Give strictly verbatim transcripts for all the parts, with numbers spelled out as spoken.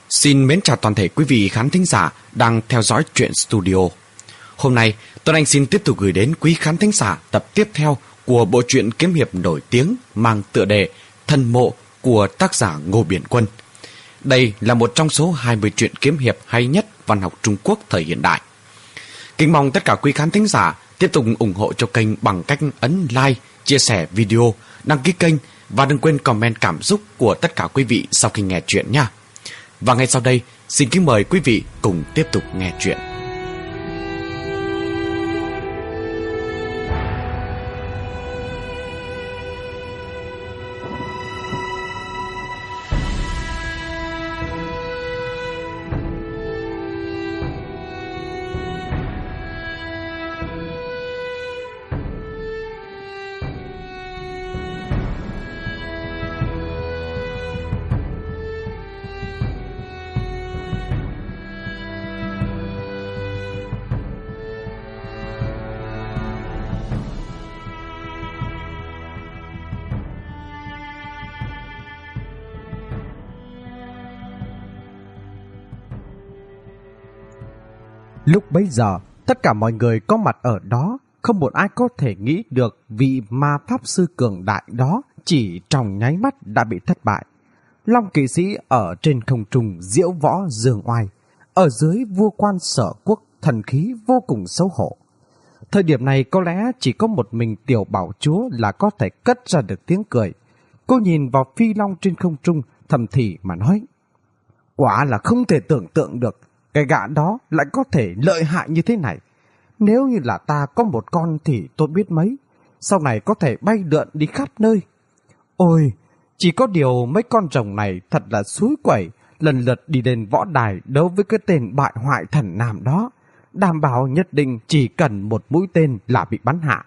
Xin mến chào toàn thể quý vị khán thính giả đang theo dõi Truyện Studio. Hôm nay, Tuấn Anh xin tiếp tục gửi đến quý khán thính giả tập tiếp theo của bộ truyện kiếm hiệp nổi tiếng mang tựa đề Thần Mộ của tác giả Ngô Biển Quân. Đây là một trong số hai mươi truyện kiếm hiệp hay nhất văn học Trung Quốc thời hiện đại. Kính mong tất cả quý khán thính giả tiếp tục ủng hộ cho kênh bằng cách ấn like, chia sẻ video, đăng ký kênh và đừng quên comment cảm xúc của tất cả quý vị sau khi nghe truyện nha. Và ngay sau đây, xin kính mời quý vị cùng tiếp tục nghe truyện. Lúc bấy giờ, tất cả mọi người có mặt ở đó, không một ai có thể nghĩ được vị ma pháp sư cường đại đó chỉ trong nháy mắt đã bị thất bại. Long kỵ sĩ ở trên không trung diễu võ dương oai, ở dưới vua quan Sở Quốc thần khí vô cùng xấu hổ. Thời điểm này có lẽ chỉ có một mình tiểu bảo chúa là có thể cất ra được tiếng cười. Cô nhìn vào phi long trên không trung thầm thì mà nói: quả là không thể tưởng tượng được cái gã đó lại có thể lợi hại như thế này. Nếu như là ta có một con thì tôi biết mấy, sau này có thể bay lượn đi khắp nơi. Ôi, chỉ có điều mấy con rồng này thật là xúi quẩy, lần lượt đi đến võ đài đấu với cái tên bại hoại thần nam đó, đảm bảo nhất định chỉ cần một mũi tên là bị bắn hạ.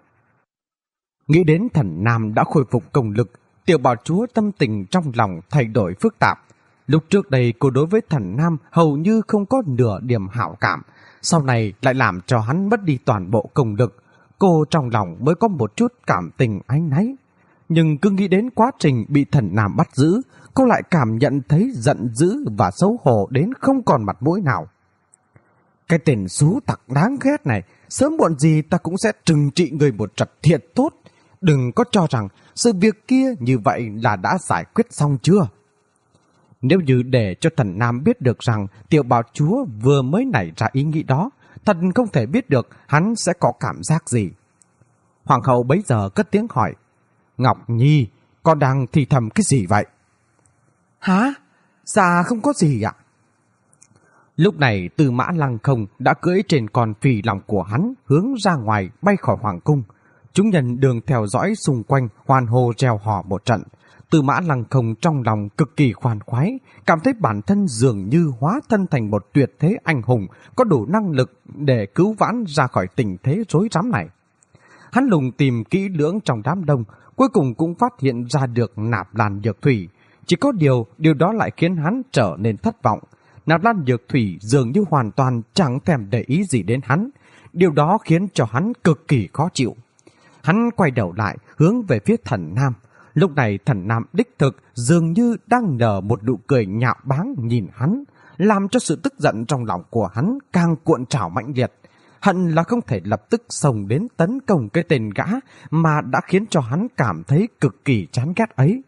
Nghĩ đến thần nam đã khôi phục công lực, tiểu bảo chúa tâm tình trong lòng thay đổi phức tạp. Lúc trước đây cô đối với thần nam hầu như không có nửa điểm hảo cảm, sau này lại làm cho hắn mất đi toàn bộ công lực. Cô trong lòng mới có một chút cảm tình áy náy. Nhưng cứ nghĩ đến quá trình bị thần nam bắt giữ, cô lại cảm nhận thấy giận dữ và xấu hổ đến không còn mặt mũi nào. Cái tên xú tặc đáng ghét này, sớm muộn gì ta cũng sẽ trừng trị người một trận thiệt tốt. Đừng có cho rằng sự việc kia như vậy là đã giải quyết xong chưa. Nếu như để cho thần nam biết được rằng tiểu bảo chúa vừa mới nảy ra ý nghĩ đó, thật không thể biết được hắn sẽ có cảm giác gì. Hoàng hậu bấy giờ cất tiếng hỏi: Ngọc Nhi, con đang thì thầm cái gì vậy? Hả? Dạ không có gì ạ. Lúc này Tư Mã Lăng Không đã cưỡi trên con phi long của hắn hướng ra ngoài bay khỏi hoàng cung. Chúng nhân đường theo dõi xung quanh hoan hô reo hò một trận. Tư Mã Lăng Không trong lòng cực kỳ khoan khoái, cảm thấy bản thân dường như hóa thân thành một tuyệt thế anh hùng có đủ năng lực để cứu vãn ra khỏi tình thế rối rắm này. Hắn lùng tìm kỹ lưỡng trong đám đông, cuối cùng cũng phát hiện ra được Nạp Lan Nhược Thủy. Chỉ có điều, điều đó lại khiến hắn trở nên thất vọng. Nạp Lan Nhược Thủy dường như hoàn toàn chẳng thèm để ý gì đến hắn. Điều đó khiến cho hắn cực kỳ khó chịu. Hắn quay đầu lại hướng về phía thần nam. Lúc này thần nam đích thực dường như đang nở một nụ cười nhạo báng nhìn hắn, làm cho sự tức giận trong lòng của hắn càng cuộn trào mãnh liệt. Hận là không thể lập tức xông đến tấn công cái tên gã mà đã khiến cho hắn cảm thấy cực kỳ chán ghét ấy.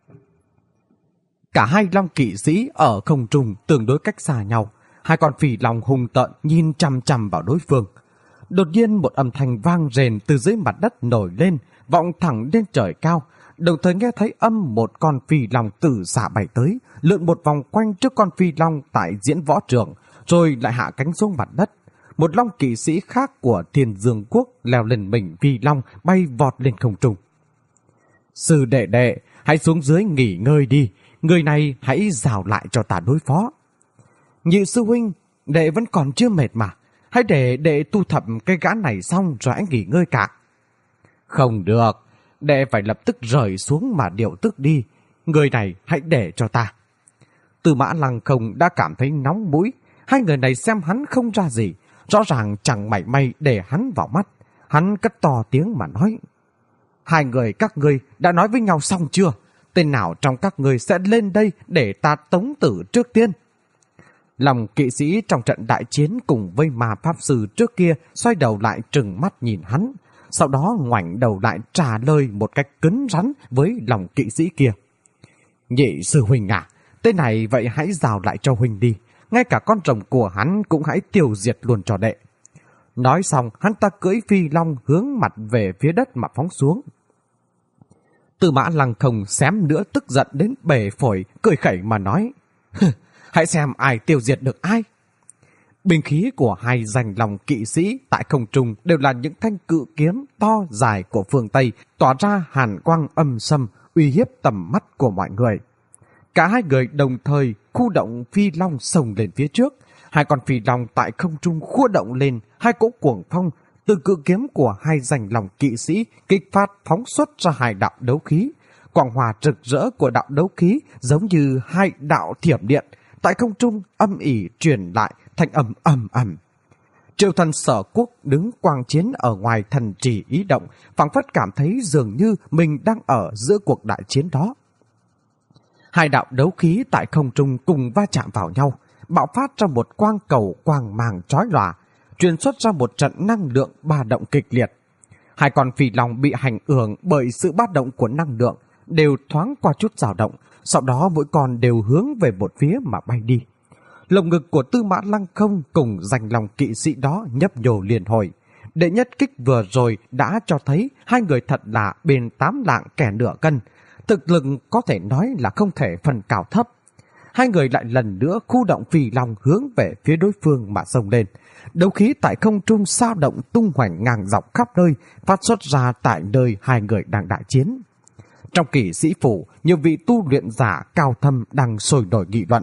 Cả hai long kỵ sĩ ở không trung tương đối cách xa nhau, hai con phỉ long hung tợn nhìn chằm chằm vào đối phương. Đột nhiên một âm thanh vang rền từ dưới mặt đất nổi lên, vọng thẳng lên trời cao. Đồng thời nghe thấy âm một con phi long từ xạ bay tới, lượn một vòng quanh trước con phi long tại diễn võ trường, rồi lại hạ cánh xuống mặt đất. Một long kỵ sĩ khác của Thiên Dương Quốc leo lên mình phi long bay vọt lên không trung. Sư đệ đệ, hãy xuống dưới nghỉ ngơi đi, người này hãy rào lại cho ta đối phó. Nhị sư huynh, đệ vẫn còn chưa mệt mà, hãy để đệ tu thập cái gã này xong rồi hãy nghỉ ngơi cả. Không được, đệ phải lập tức rời xuống mà điều tức đi, người này hãy để cho ta. Tư Mã Lăng Không đã cảm thấy nóng mũi, hai người này xem hắn không ra gì, rõ ràng chẳng mảy may để hắn vào mắt. Hắn cất to tiếng mà nói: Hai người các ngươi đã nói với nhau xong chưa? tên nào trong các ngươi sẽ lên đây để ta tống tử trước tiên? Lòng kỵ sĩ trong trận đại chiến cùng với ma pháp sư trước kia xoay đầu lại trừng mắt nhìn hắn, sau đó ngoảnh đầu lại trả lời một cách cứng rắn với lòng kỵ sĩ kia. Nhị sư huynh à, tên này vậy hãy rào lại cho huynh đi, ngay cả con rồng của hắn cũng hãy tiêu diệt luôn cho đệ. Nói xong, hắn ta cưỡi phi long hướng mặt về phía đất mà phóng xuống. Tư Mã Lăng Không xém nữa tức giận đến bể phổi, cười khẩy mà nói, hãy xem ai tiêu diệt được ai. Binh khí của hai danh lòng kỵ sĩ tại không trung đều là những thanh cự kiếm to dài của phương Tây, tỏa ra hàn quang âm sâm, uy hiếp tầm mắt của mọi người. Cả hai người đồng thời khu động phi long xông lên phía trước. Hai con phi long tại không trung khua động lên, hai cỗ cuồng phong từ cự kiếm của hai danh lòng kỵ sĩ kích phát phóng xuất ra hai đạo đấu khí. Quang hòa rực rỡ của đạo đấu khí giống như hai đạo thiểm điện tại không trung âm ỉ truyền lại thành ầm ầm ầm. Triệu thần Sở Quốc đứng quang chiến ở ngoài thần trì ý động, phảng phất cảm thấy dường như mình đang ở giữa cuộc đại chiến đó. Hai đạo đấu khí tại không trung cùng va chạm vào nhau, bạo phát ra một quang cầu quang màng chói lòa, truyền xuất ra một trận năng lượng ba động kịch liệt. Hai con phi long bị ảnh hưởng bởi sự ba động của năng lượng đều thoáng qua chút dao động, sau đó mỗi con đều hướng về một phía mà bay đi. Lồng ngực của Tư Mã Lăng Không cùng danh lòng kỵ sĩ đó nhấp nhô liền hồi. Đệ nhất kích vừa rồi đã cho thấy hai người thật là bên tám lạng kẻ nửa cân, thực lực có thể nói là không thể phân cao thấp. Hai người lại lần nữa khu động phi long hướng về phía đối phương mà xông lên. Đấu khí tại không trung sao động tung hoành ngang dọc khắp nơi, phát xuất ra tại nơi hai người đang đại chiến. Trong kỵ sĩ phủ, nhiều vị tu luyện giả cao thâm đang sôi nổi nghị luận.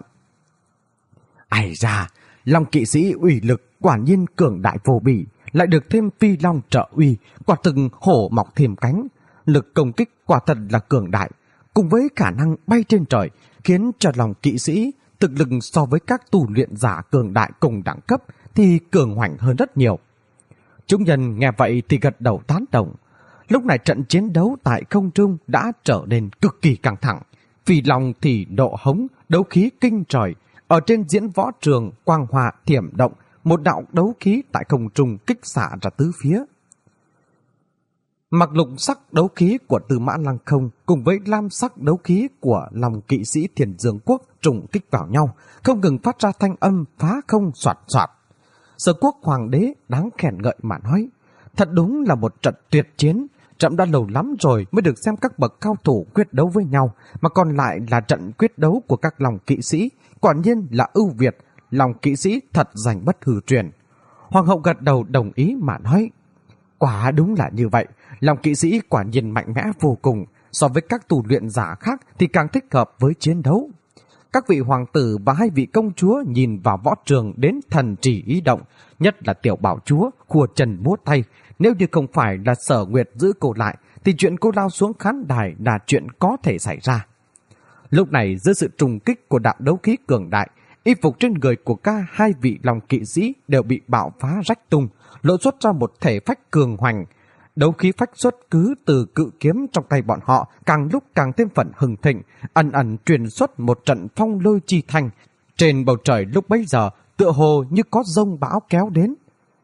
Ai ra, long kỵ sĩ uy lực quả nhiên cường đại vô bỉ, lại được thêm phi long trợ uy, quả thực hổ mọc thêm cánh. Lực công kích quả thật là cường đại, cùng với khả năng bay trên trời, khiến cho lòng kỵ sĩ thực lực so với các tu luyện giả cường đại cùng đẳng cấp thì cường hoành hơn rất nhiều. Chúng nhân nghe vậy thì gật đầu tán đồng. Lúc này trận chiến đấu tại không trung đã trở nên cực kỳ căng thẳng. Phi long thì nộ hống, đấu khí kinh trời. Ở trên diễn võ trường quang hòa thiểm động, một đạo đấu khí tại không trung kích xạ ra tứ phía. Mặc lục sắc đấu khí của Tư Mã Lăng Không cùng với lam sắc đấu khí của lòng kỵ sĩ Thiền Dương Quốc trùng kích vào nhau, không ngừng phát ra thanh âm phá không soạt soạt. Sở Quốc Hoàng đế đáng khen ngợi mà nói, thật đúng là một trận tuyệt chiến. Trận đã lâu lắm rồi mới được xem các bậc cao thủ quyết đấu với nhau, mà còn lại là trận quyết đấu của các lòng kỵ sĩ, quả nhiên là ưu việt, lòng kỵ sĩ thật giành bất hư truyền. Hoàng hậu gật đầu đồng ý mà nói, quả đúng là như vậy, lòng kỵ sĩ quả nhiên mạnh mẽ vô cùng, so với các tu luyện giả khác thì càng thích hợp với chiến đấu. Các vị hoàng tử và hai vị công chúa nhìn vào võ trường đến thần trì ý động, nhất là tiểu bảo chúa khua chân múa tay. Nếu như không phải là Sở Nguyệt giữ cô lại thì chuyện cô lao xuống khán đài là chuyện có thể xảy ra. Lúc này dưới sự trùng kích của đạo đấu khí cường đại, y phục trên người của cả hai vị lòng kỵ sĩ đều bị bạo phá rách tung, lộ xuất ra một thể phách cường hoành. Đấu khí phách xuất cứ từ cự kiếm trong tay bọn họ càng lúc càng thêm phần hừng thịnh, ẩn ẩn truyền xuất một trận phong lôi chi thanh. Trên bầu trời lúc bấy giờ tựa hồ như có giông bão kéo đến.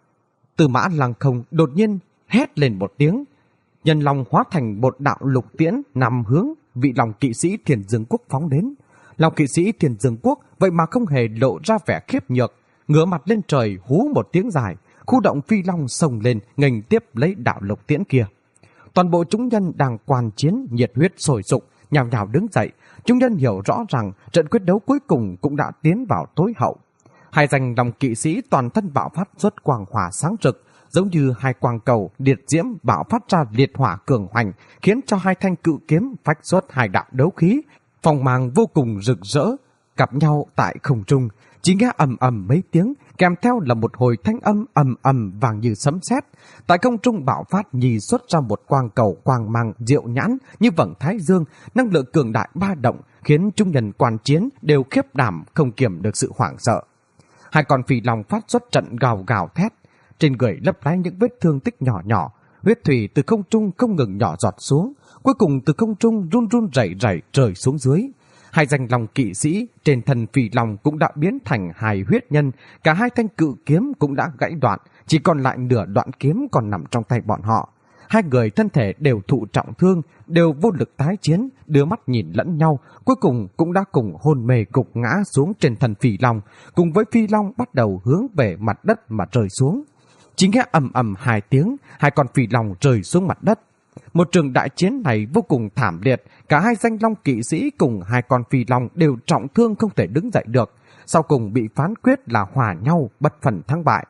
Tư Mã Lăng Không đột nhiên hét lên một tiếng, nhân long hóa thành một đạo lục tiễn nằm hướng vị lòng kỵ sĩ Thiền Dương Quốc phóng đến. Lòng kỵ sĩ Thiền Dương Quốc vậy mà không hề lộ ra vẻ khiếp nhược, ngửa mặt lên trời hú một tiếng dài, khu động phi long xông lên nghênh tiếp lấy đạo lục tiễn kia. Toàn bộ chúng nhân đang quan chiến nhiệt huyết sôi sục, nhào nhào đứng dậy. Chúng nhân hiểu rõ rằng trận quyết đấu cuối cùng cũng đã tiến vào tối hậu. Hai danh lòng kỵ sĩ toàn thân bạo phát xuất quang hỏa sáng rực, giống như hai quang cầu liệt diễm bạo phát ra liệt hỏa cường hoành, khiến cho hai thanh cự kiếm phách xuất hai đạo đấu khí, phong mang vô cùng rực rỡ, gặp nhau tại không trung. Chỉ nghe ầm ầm mấy tiếng, kèm theo là một hồi thanh âm ầm ầm vàng như sấm sét. Tại không trung bạo phát nhì xuất ra một quang cầu quang mang diệu nhãn như vầng thái dương, năng lượng cường đại ba động, khiến chúng nhân quan chiến đều khiếp đảm không kiềm được sự hoảng sợ. Hai con phi long phát xuất trận gào gào thét, trên người lấp lánh những vết thương tích nhỏ nhỏ, huyết thủy từ không trung không ngừng nhỏ giọt xuống, cuối cùng từ không trung run run rẩy rẩy rơi xuống dưới. Hai danh long kỵ sĩ trên thân phì long cũng đã biến thành hai huyết nhân, cả hai thanh cự kiếm cũng đã gãy đoạn, chỉ còn lại nửa đoạn kiếm còn nằm trong tay bọn họ. Hai người thân thể đều thụ trọng thương, đều vô lực tái chiến, đưa mắt nhìn lẫn nhau, cuối cùng cũng đã cùng hôn mê gục ngã xuống trên thân phi long, cùng với phi long bắt đầu hướng về mặt đất mà rơi xuống. Chỉ nghe ầm ầm hai tiếng, hai con phi long rơi xuống mặt đất. Một trường đại chiến này vô cùng thảm liệt, cả hai danh long kỵ sĩ cùng hai con phi long đều trọng thương không thể đứng dậy được, sau cùng bị phán quyết là hòa nhau bất phần thắng bại.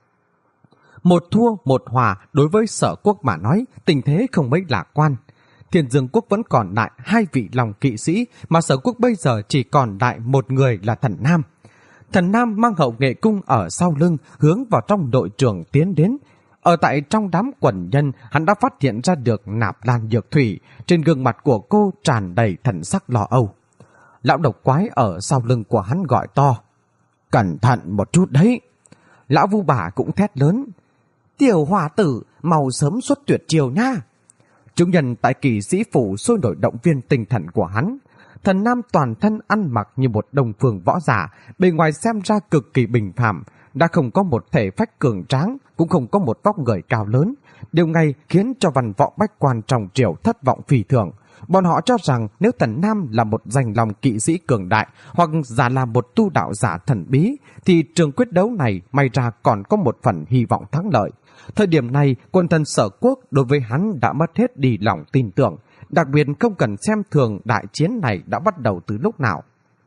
Một thua một hòa đối với Sở Quốc mà nói, tình thế không mấy lạc quan. Thiên Dương Quốc vẫn còn lại hai vị long kỵ sĩ, mà Sở Quốc bây giờ chỉ còn lại một người là Thần Nam. Thần Nam mang hậu nghệ cung ở sau lưng, hướng vào trong đội trường tiến đến. Ở tại trong đám quần nhân, hắn đã phát hiện ra được Nạp Lan Nhược Thủy, trên gương mặt của cô tràn đầy thần sắc lo âu. Lão độc quái ở sau lưng của hắn gọi to, cẩn thận một chút đấy. Lão Vu Bà cũng thét lớn, tiểu hòa tử, mau sớm xuất tuyệt chiều nha. Chúng nhân tại Kỳ Sĩ Phủ sôi nổi động viên tinh thần của hắn. Thần Nam toàn thân ăn mặc như một đồng phương võ giả, bề ngoài xem ra cực kỳ bình phàm, đã không có một thể phách cường tráng, cũng không có một vóc người cao lớn. Điều này khiến cho văn võ bách quan trong triều thất vọng phi thường. Bọn họ cho rằng nếu Thần Nam là một danh lòng kỵ sĩ cường đại, hoặc giả là một tu đạo giả thần bí, thì trường quyết đấu này may ra còn có một phần hy vọng thắng lợi. Thời điểm này, quân thần Sở Quốc đối với hắn đã mất hết đi lòng tin tưởng, đặc biệt không cần xem thường đại chiến này đã bắt đầu từ lúc nào.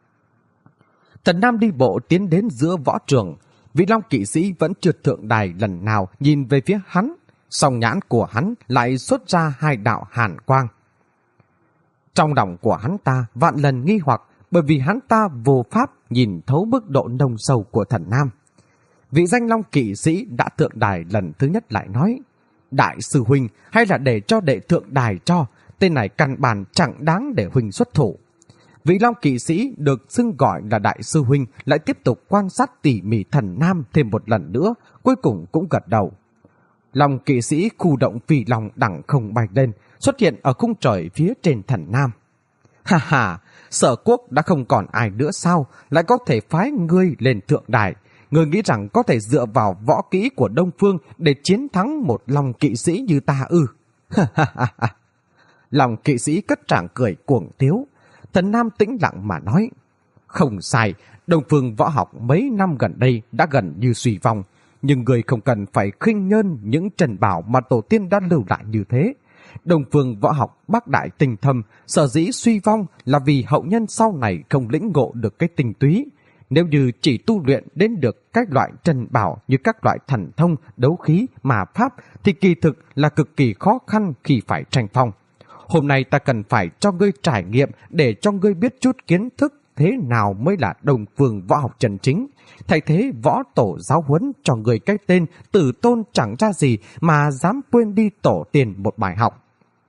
Thần Nam đi bộ tiến đến giữa võ trường, vị long kỵ sĩ vẫn chưa thượng đài lần nào nhìn về phía hắn, song nhãn của hắn lại xuất ra hai đạo hàn quang. Trong lòng của hắn ta vạn lần nghi hoặc, bởi vì hắn ta vô pháp nhìn thấu mức độ nông sâu của Thần Nam. Vị danh long kỵ sĩ đã thượng đài lần thứ nhất lại nói, đại sư huynh, hay là để cho đệ thượng đài cho, tên này căn bản chẳng đáng để huynh xuất thủ. Vị long kỵ sĩ được xưng gọi là đại sư huynh lại tiếp tục quan sát tỉ mỉ Thần Nam thêm một lần nữa, cuối cùng cũng gật đầu. Long kỵ sĩ khu động phi long đẳng không bay lên, xuất hiện ở khung trời phía trên Thần Nam. Ha ha, Sở Quốc đã không còn ai nữa sao, lại có thể phái ngươi lên thượng đài. Ngươi nghĩ rằng có thể dựa vào võ kỹ của Đông Phương để chiến thắng một long kỵ sĩ như ta ư? Ha ha ha ha. Long kỵ sĩ cất tràng cười cuồng tiếu. Thần Nam tĩnh lặng mà nói, không sai, Đông Phương võ học mấy năm gần đây đã gần như suy vong, nhưng người không cần phải khinh nhơn những trần bảo mà tổ tiên đã lưu lại như thế. Đông Phương võ học bác đại tinh thâm, sở dĩ suy vong là vì hậu nhân sau này không lĩnh ngộ được cái tinh túy. Nếu như chỉ tu luyện đến được các loại trần bảo như các loại thần thông, đấu khí, mà pháp, thì kỳ thực là cực kỳ khó khăn khi phải tranh phong. Hôm nay ta cần phải cho ngươi trải nghiệm để cho ngươi biết chút kiến thức thế nào mới là Đông Phương võ học chân chính. Thay thế võ tổ giáo huấn cho người cái tên tử tôn chẳng ra gì mà dám quên đi tổ tiên một bài học.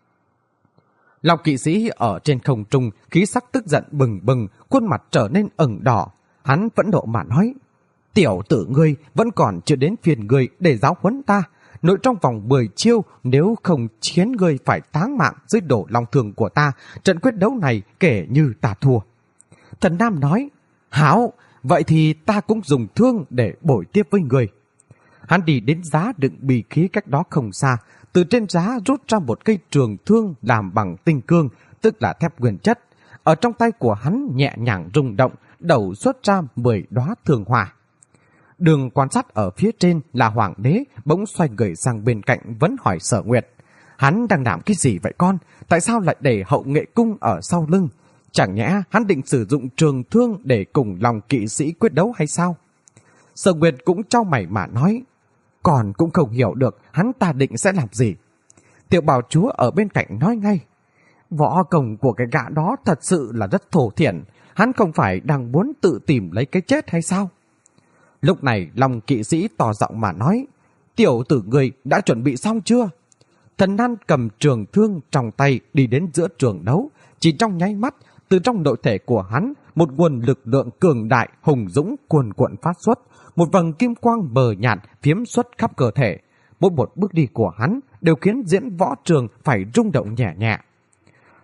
Long kỵ sĩ ở trên không trung, khí sắc tức giận bừng bừng, khuôn mặt trở nên ửng đỏ. Hắn phẫn nộ mà nói, tiểu tử ngươi vẫn còn chưa đến phiền ngươi để giáo huấn ta. Nội trong vòng mười chiêu, nếu không khiến ngươi phải táng mạng dưới đổ long thường của ta, trận quyết đấu này kể như ta thua. Thần Nam nói, hảo, vậy thì ta cũng dùng thương để bồi tiếp với ngươi. Hắn đi đến giá đựng bì khí cách đó không xa, từ trên giá rút ra một cây trường thương làm bằng tinh cương, tức là thép nguyên chất. Ở trong tay của hắn nhẹ nhàng rung động, đầu xuất ra mười đóa thương hỏa. Đường quan sát ở phía trên là hoàng đế, bỗng xoay người sang bên cạnh vẫn hỏi Sở Nguyệt, hắn đang làm cái gì vậy con? Tại sao lại để hậu nghệ cung ở sau lưng? Chẳng nhẽ hắn định sử dụng trường thương để cùng lòng kỵ sĩ quyết đấu hay sao? Sở Nguyệt cũng trao mày mà nói, còn cũng không hiểu được hắn ta định sẽ làm gì. Tiểu Bảo Chúa ở bên cạnh nói ngay, võ công của cái gã đó thật sự là rất thổ thiển, hắn không phải đang muốn tự tìm lấy cái chết hay sao? Lúc này lòng kỵ sĩ tỏ giọng mà nói, tiểu tử người đã chuẩn bị xong chưa? Thần Nam cầm trường thương trong tay đi đến giữa trường đấu, chỉ trong nháy mắt, từ trong nội thể của hắn, một nguồn lực lượng cường đại hùng dũng cuồn cuộn phát xuất, một vầng kim quang mờ nhạt phiếm xuất khắp cơ thể. Mỗi một bước đi của hắn đều khiến diễn võ trường phải rung động nhẹ nhẹ.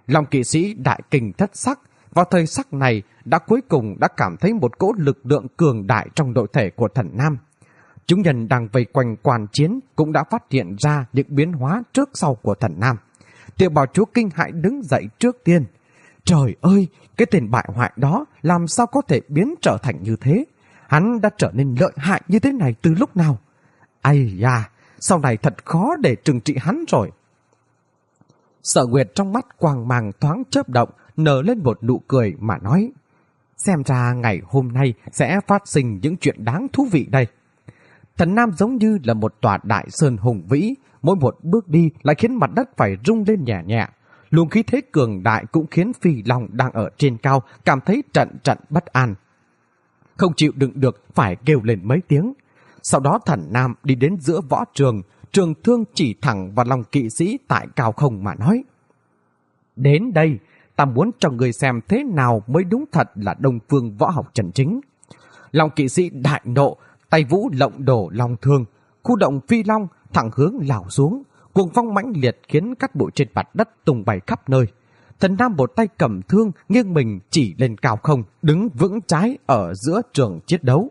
Lòng kỵ sĩ đại kinh thất sắc, vào thời sắc này đã cuối cùng đã cảm thấy một cỗ lực lượng cường đại trong nội thể của thần nam. Chúng nhân đang vây quanh quan chiến cũng đã phát hiện ra những biến hóa trước sau của thần nam. Tiểu bảo chúa kinh hãi đứng dậy trước tiên. Trời ơi, cái tên bại hoại đó làm sao có thể biến trở thành như thế? Hắn đã trở nên lợi hại như thế này từ lúc nào? Ây da, sau này thật khó để trừng trị hắn rồi. Sở Nguyệt trong mắt quang mang thoáng chớp động, nở lên một nụ cười mà nói: xem ra ngày hôm nay sẽ phát sinh những chuyện đáng thú vị đây. Thần nam giống như là một tòa đại sơn hùng vĩ, mỗi một bước đi lại khiến mặt đất phải rung lên nhẹ nhẹ. Luồng khí thế cường đại cũng khiến Phi Long đang ở trên cao cảm thấy trận trận bất an. Không chịu đựng được phải kêu lên mấy tiếng. Sau đó thần nam đi đến giữa võ trường, trường thương chỉ thẳng vào lòng kỵ sĩ tại cao không mà nói: đến đây, ta muốn cho người xem thế nào mới đúng thật là Đông Phương võ học chân chính. Lòng kỵ sĩ đại nộ, tay vũ lộng đổ long thương, khu động phi long thẳng hướng lao xuống, cuồng phong mãnh liệt khiến cát bụi trên mặt đất tung bay khắp nơi. Thần nam một tay cầm thương nghiêng mình chỉ lên cao không, đứng vững trái ở giữa trường chiến đấu.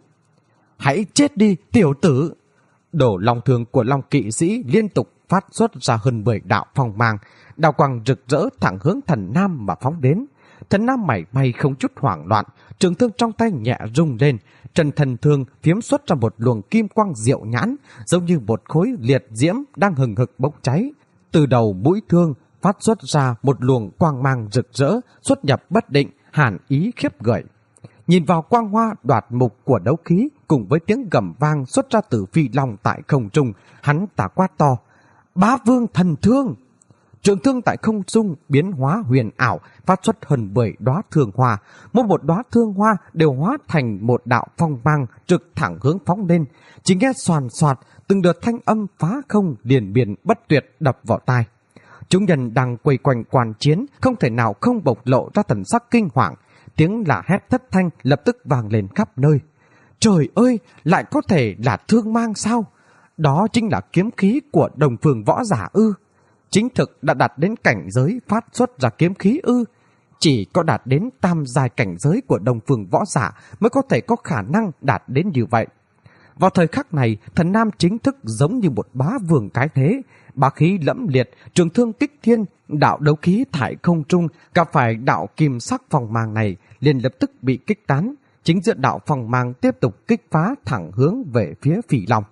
Hãy chết đi tiểu tử! Đổ long thương của long kỵ sĩ liên tục phát xuất ra hơn mười đạo phong mang, đào quang rực rỡ thẳng hướng thần nam mà phóng đến. Thần nam mảy may không chút hoảng loạn, trường thương trong tay nhẹ rung lên, trần thần thương phiếm xuất ra một luồng kim quang diệu nhãn, giống như một khối liệt diễm đang hừng hực bốc cháy. Từ đầu mũi thương phát xuất ra một luồng quang mang rực rỡ, xuất nhập bất định, hàn ý khiếp gợi. Nhìn vào quang hoa đoạt mục của đấu khí cùng với tiếng gầm vang xuất ra từ phi long tại không trung, hắn ta quát to: Bá vương thần thương! Trường thương tại không trung biến hóa huyền ảo, phát xuất hơn mười đóa thương hoa, mỗi một đóa thương hoa đều hóa thành một đạo phong mang trực thẳng hướng phóng lên. Chỉ nghe xoàn xoạt, từng đợt thanh âm phá không liền biển bất tuyệt đập vào tai. Chúng nhân đang quay quanh quan chiến không thể nào không bộc lộ ra thần sắc kinh hoàng. Tiếng là hét thất thanh lập tức vang lên khắp nơi. Trời ơi, lại có thể là thương mang sao? Đó chính là kiếm khí của Đồng Phương võ giả ư? Chính thực đã đạt đến cảnh giới phát xuất ra kiếm khí ư? Chỉ có đạt đến tam giai cảnh giới của Đồng Phương võ giả mới có thể có khả năng đạt đến như vậy. Vào thời khắc này, thần nam chính thức giống như một bá vương cái thế, bá khí lẫm liệt, trường thương kích thiên, đạo đấu khí thải không trung, gặp phải đạo kim sắc phong mang này liền lập tức bị kích tán. Chính giữa đạo phong mang tiếp tục kích phá thẳng hướng về phía Phỉ Long.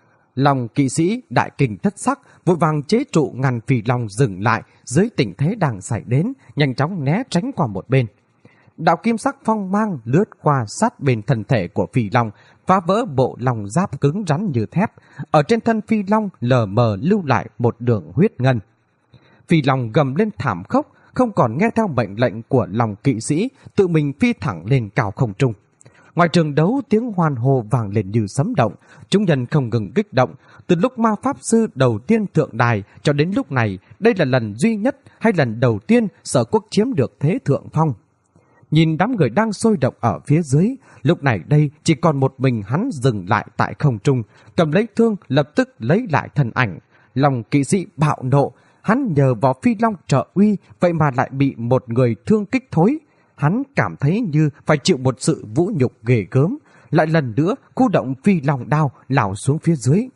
Lòng kỵ sĩ đại kinh thất sắc, vội vàng chế trụ ngăn Phỉ Long dừng lại dưới tình thế đang xảy đến, nhanh chóng né tránh qua một bên. Đạo kim sắc phong mang lướt qua sát bên thân thể của Phi Long, phá vỡ bộ lòng giáp cứng rắn như thép. Ở trên thân Phi Long lờ mờ lưu lại một đường huyết ngân. Phi Long gầm lên thảm khốc, không còn nghe theo mệnh lệnh của lòng kỵ sĩ, tự mình phi thẳng lên cao không trung. Ngoài trường đấu, tiếng hoan hô vang lên như sấm động, chúng nhân không ngừng kích động. Từ lúc ma pháp sư đầu tiên thượng đài cho đến lúc này, đây là lần duy nhất hay lần đầu tiên Sở Quốc chiếm được thế thượng phong. Nhìn đám người đang sôi động ở phía dưới, lúc này đây chỉ còn một mình hắn dừng lại tại không trung, cầm lấy thương lập tức lấy lại thân ảnh. Lòng kỵ sĩ bạo nộ, hắn nhờ vào Phi Long trợ uy, vậy mà lại bị một người thương kích thối. Hắn cảm thấy như phải chịu một sự vũ nhục ghê gớm, lại lần nữa khu động Phi Long đao lao xuống phía dưới.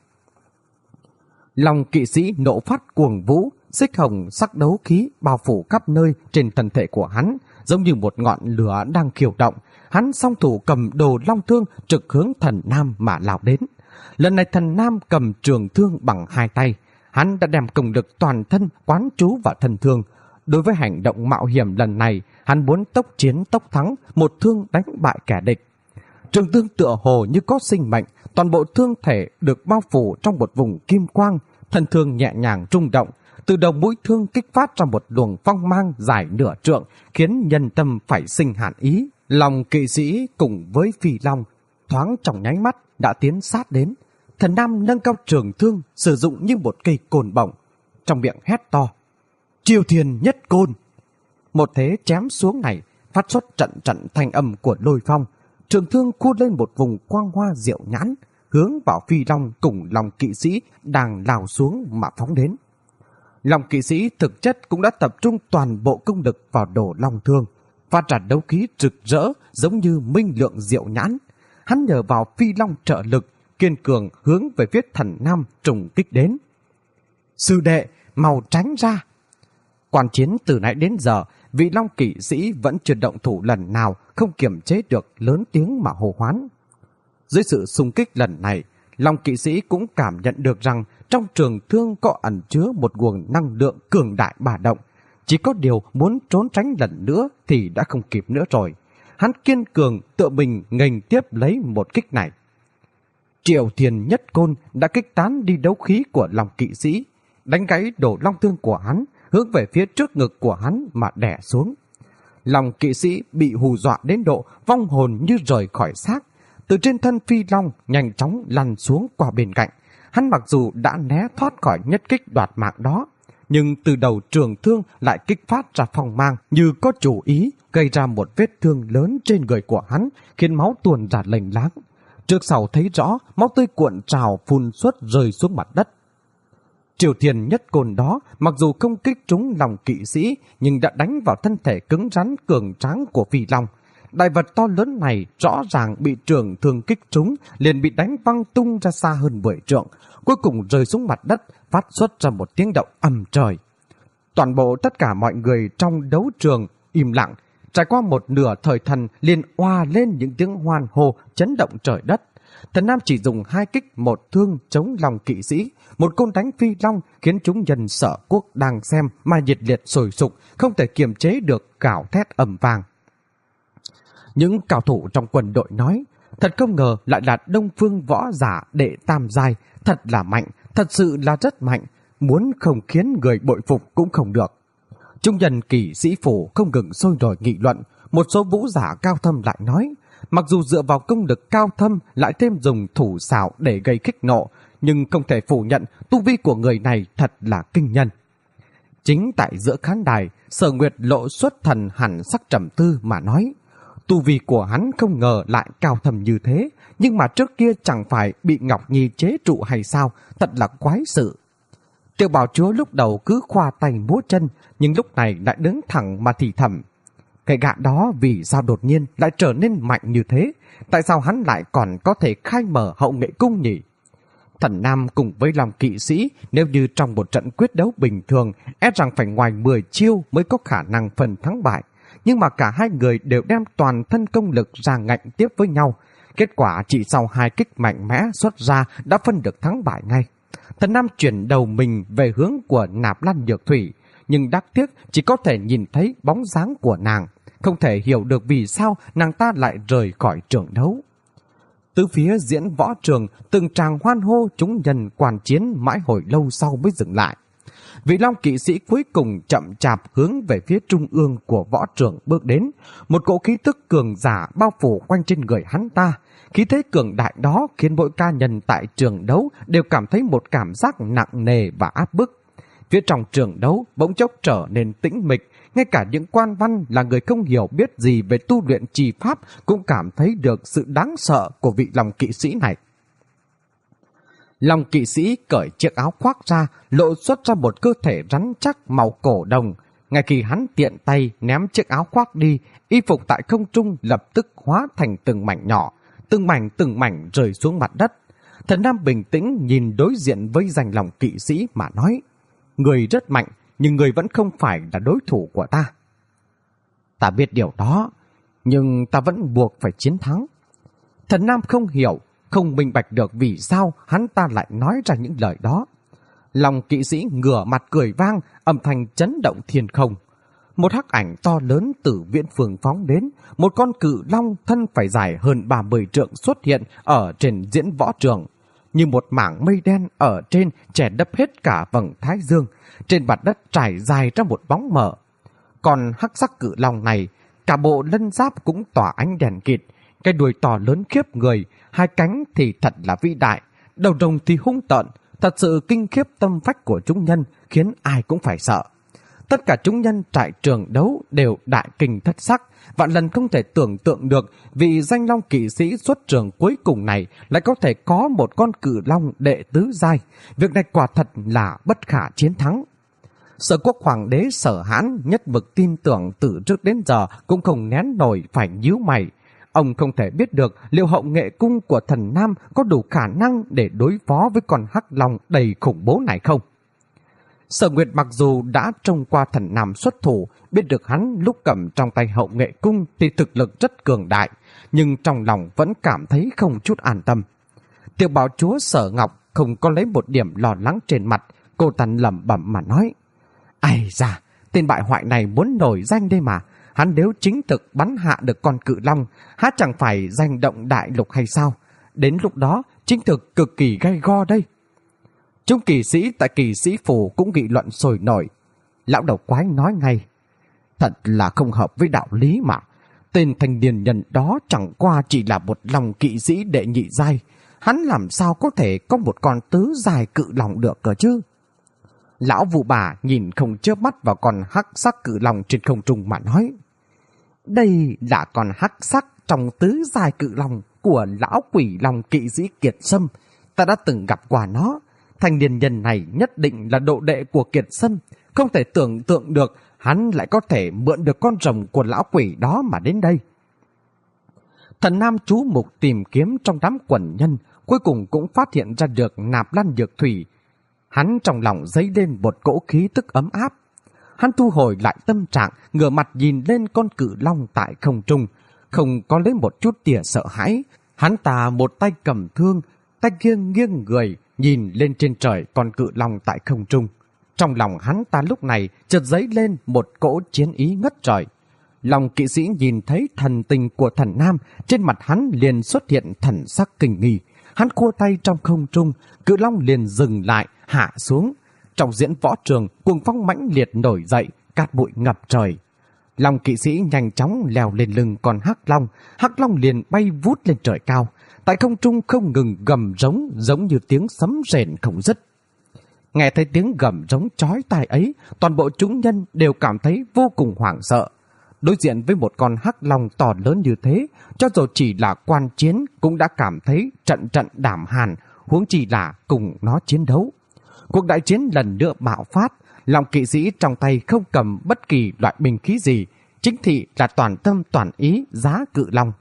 Lòng kỵ sĩ nộ phát cuồng vũ, xích hồng sắc đấu khí bao phủ khắp nơi trên thân thể của hắn, giống như một ngọn lửa đang khiêu động. Hắn song thủ cầm đồ long thương trực hướng thần nam mà lao đến. Lần này thần nam cầm trường thương bằng hai tay. Hắn đã đem công lực toàn thân quán trú vào thân thương. Đối với hành động mạo hiểm lần này, hắn muốn tốc chiến tốc thắng, một thương đánh bại kẻ địch. Trường thương tựa hồ như có sinh mệnh, toàn bộ thương thể được bao phủ trong một vùng kim quang, thân thương nhẹ nhàng rung động. Từ đầu mũi thương kích phát ra một luồng phong mang dài nửa trượng, khiến nhân tâm phải sinh hàn ý. Lòng kỵ sĩ cùng với Phi Long thoáng trong nháy mắt đã tiến sát đến. Thần nam nâng cao trường thương, sử dụng như một cây côn bổng, trong miệng hét to: Triều Thiên nhất côn! Một thế chém xuống này phát xuất trận trận thanh âm của lôi phong. Trường thương cút lên một vùng quang hoa diệu nhãn, hướng vào Phi Long cùng lòng kỵ sĩ đang lao xuống mà phóng đến. Long kỵ sĩ thực chất cũng đã tập trung toàn bộ công lực vào đồ long thương, phát ra đấu khí rực rỡ giống như minh lượng diệu nhãn. Hắn nhờ vào phi long trợ lực, kiên cường hướng về phía Thần Nam trùng kích đến. Sư đệ, mau tránh ra! Quan chiến từ nãy đến giờ, vị long kỵ sĩ vẫn chưa động thủ lần nào, không kiềm chế được lớn tiếng mà hô hoán. Dưới sự xung kích lần này, long kỵ sĩ cũng cảm nhận được rằng trong trường thương có ẩn chứa một nguồn năng lượng cường đại bà động. Chỉ có điều muốn trốn tránh lần nữa thì đã không kịp nữa rồi. Hắn kiên cường tự mình nghênh tiếp lấy một kích này. Triệu Thiền Nhất Côn đã kích tán đi đấu khí của long kỵ sĩ, đánh gãy đồ long thương của hắn, hướng về phía trước ngực của hắn mà đè xuống. Long kỵ sĩ bị hù dọa đến độ vong hồn như rời khỏi xác, từ trên thân phi long nhanh chóng lăn xuống qua bên cạnh. Hắn mặc dù đã né thoát khỏi nhất kích đoạt mạng đó, nhưng từ đầu trường thương lại kích phát ra phong mang như có chủ ý, gây ra một vết thương lớn trên người của hắn, khiến máu tuôn ra lênh láng. Trước sau thấy rõ, máu tươi cuộn trào phun xuất rơi xuống mặt đất. Triều Thiền Nhất Côn đó mặc dù không kích trúng lòng kỵ sĩ, nhưng đã đánh vào thân thể cứng rắn cường tráng của phi long. Đại vật to lớn này rõ ràng bị trường thương kích trúng, liền bị đánh văng tung ra xa hơn mười trượng, cuối cùng rơi xuống mặt đất, phát xuất ra một tiếng động ầm trời. Toàn bộ tất cả mọi người trong đấu trường im lặng, trải qua một nửa thời thần liền oa lên những tiếng hoan hô chấn động trời đất. Thần Nam chỉ dùng hai kích một thương chống lòng kỵ sĩ, một côn đánh phi long, khiến chúng nhân sở quốc đang xem mà nhiệt liệt sôi sục, không thể kiềm chế được gào thét ầm vang. Những cao thủ trong quân đội nói, thật không ngờ lại là Đông Phương võ giả đệ tam giai, thật là mạnh, thật sự là rất mạnh, muốn không khiến người bội phục cũng không được. Trung nhân kỵ sĩ phủ không ngừng sôi nổi nghị luận, một số vũ giả cao thâm lại nói, mặc dù dựa vào công lực cao thâm lại thêm dùng thủ xảo để gây khích nộ, nhưng không thể phủ nhận tu vi của người này thật là kinh nhân. Chính tại giữa khán đài, Sở Nguyệt lộ xuất thần hẳn sắc trầm tư mà nói, tu vi của hắn không ngờ lại cao thâm như thế, nhưng mà trước kia chẳng phải bị Ngọc Nhi chế trụ hay sao, thật là quái sự. Tiểu Bảo Chúa lúc đầu cứ khoa tay múa chân, nhưng lúc này lại đứng thẳng mà thì thầm. Cái gã đó vì sao đột nhiên lại trở nên mạnh như thế? Tại sao hắn lại còn có thể khai mở hậu nghệ cung nhỉ? Thần Nam cùng với lòng kỵ sĩ, nếu như trong một trận quyết đấu bình thường, e rằng phải ngoài mười chiêu mới có khả năng phần thắng bại. Nhưng mà cả hai người đều đem toàn thân công lực ra ngạnh tiếp với nhau. Kết quả chỉ sau hai kích mạnh mẽ xuất ra đã phân được thắng bại ngay. Thần Nam chuyển đầu mình về hướng của Nạp Lan Nhược Thủy, nhưng đắc tiếc chỉ có thể nhìn thấy bóng dáng của nàng, không thể hiểu được vì sao nàng ta lại rời khỏi trường đấu. Từ phía diễn võ trường, từng tràng hoan hô chúng nhân quan chiến mãi hồi lâu sau mới dừng lại. Vị long kỵ sĩ cuối cùng chậm chạp hướng về phía trung ương của võ trường bước đến, một cỗ khí tức cường giả bao phủ quanh trên người hắn ta. Khí thế cường đại đó khiến mỗi ca nhân tại trường đấu đều cảm thấy một cảm giác nặng nề và áp bức. Phía trong trường đấu bỗng chốc trở nên tĩnh mịch, ngay cả những quan văn là người không hiểu biết gì về tu luyện trì pháp cũng cảm thấy được sự đáng sợ của vị long kỵ sĩ này. Long kỵ sĩ cởi chiếc áo khoác ra, lộ xuất ra một cơ thể rắn chắc màu cổ đồng. Ngay khi hắn tiện tay ném chiếc áo khoác đi, y phục tại không trung lập tức hóa thành từng mảnh nhỏ, từng mảnh từng mảnh rơi xuống mặt đất. Thần Nam bình tĩnh nhìn đối diện với danh lòng kỵ sĩ mà nói, người rất mạnh, nhưng người vẫn không phải là đối thủ của ta. Ta biết điều đó, nhưng ta vẫn buộc phải chiến thắng. Thần Nam không hiểu, không minh bạch được vì sao hắn ta lại nói ra những lời đó. Lòng kỵ sĩ ngửa mặt cười vang, âm thanh chấn động thiên không. Một hắc ảnh to lớn từ viễn phương phóng đến, một con cự long thân phải dài hơn ba mươi trượng xuất hiện ở trên diễn võ trường. Như một mảng mây đen ở trên che đắp hết cả vầng thái dương, trên mặt đất trải dài ra một bóng mờ. Còn hắc sắc cự long này, cả bộ lân giáp cũng tỏa ánh đèn kịt, cái đuôi to lớn khiếp người, hai cánh thì thật là vĩ đại, đầu rồng thì hung tợn, thật sự kinh khiếp tâm phách của chúng nhân, khiến ai cũng phải sợ. Tất cả chúng nhân trại trường đấu đều đại kinh thất sắc, vạn lần không thể tưởng tượng được vị danh long kỵ sĩ xuất trường cuối cùng này lại có thể có một con cự long đệ tứ giai. Việc này quả thật là bất khả chiến thắng. Sở Quốc Hoàng đế Sở Hãn nhất mực tin tưởng từ trước đến giờ cũng không nén nổi phải nhíu mày. Ông không thể biết được liệu hậu nghệ cung của thần Nam có đủ khả năng để đối phó với con hắc long đầy khủng bố này không. Sở Nguyệt mặc dù đã trông qua thần Nam xuất thủ, biết được hắn lúc cầm trong tay hậu nghệ cung thì thực lực rất cường đại, nhưng trong lòng vẫn cảm thấy không chút an tâm. Tiểu bảo chúa Sở Ngọc không có lấy một điểm lo lắng trên mặt, cô ta lẩm bẩm mà nói: "Ai da, tên bại hoại này muốn nổi danh đây mà, hắn nếu chính thực bắn hạ được con cự long, há chẳng phải danh động đại lục hay sao? Đến lúc đó chính thực cực kỳ gay go đây." Chúng kỳ sĩ tại Kỳ Sĩ Phủ cũng nghị luận sôi nổi. Lão đầu quái nói ngay: "Thật là không hợp với đạo lý mà. Tên thanh niên nhân đó chẳng qua chỉ là một lòng kỵ sĩ đệ nhị giai, hắn làm sao có thể có một con tứ giai cự long được cơ chứ?" Lão Vụ Bà nhìn không chớp mắt vào con hắc sắc cự long trên không trung mà nói: "Đây là con hắc sắc trong tứ giai cự long của lão quỷ long kỵ sĩ Kiệt Sâm. Ta đã từng gặp qua nó. Thanh niên nhân này nhất định là độ đệ của Kiệt Sâm. Không thể tưởng tượng được hắn lại có thể mượn được con rồng của lão quỷ đó mà đến đây." Thần Nam chú mục tìm kiếm trong đám quần nhân, cuối cùng cũng phát hiện ra được Nạp Lan Nhược Thủy. Hắn trong lòng dấy lên một cỗ khí tức ấm áp. Hắn thu hồi lại tâm trạng, ngửa mặt nhìn lên con cự long tại không trung, không có lấy một chút tỉa sợ hãi. Hắn ta một tay cầm thương, tay kia nghiêng người nhìn lên trên trời con cự long tại không trung. Trong lòng hắn ta lúc này chợt dấy lên một cỗ chiến ý ngất trời. Lòng kỵ sĩ nhìn thấy thần tình của thần Nam, trên mặt hắn liền xuất hiện thần sắc kinh nghi. Hắn cua tay trong không trung, cự long liền dừng lại, hạ xuống. Trong diễn võ trường, cuồng phong mãnh liệt nổi dậy, cát bụi ngập trời. Long kỵ sĩ nhanh chóng leo lên lưng con hắc long, hắc long liền bay vút lên trời cao. Tại không trung không ngừng gầm rống, giống như tiếng sấm rền không dứt. Nghe thấy tiếng gầm rống chói tai ấy, toàn bộ chúng nhân đều cảm thấy vô cùng hoảng sợ. Đối diện với một con hắc long to lớn như thế, cho dù chỉ là quan chiến cũng đã cảm thấy trận trận đảm hàn, huống chi là cùng nó chiến đấu. Cuộc đại chiến lần nữa bạo phát, Long kỵ sĩ trong tay không cầm bất kỳ loại binh khí gì, chính thị là toàn tâm toàn ý giá cự long.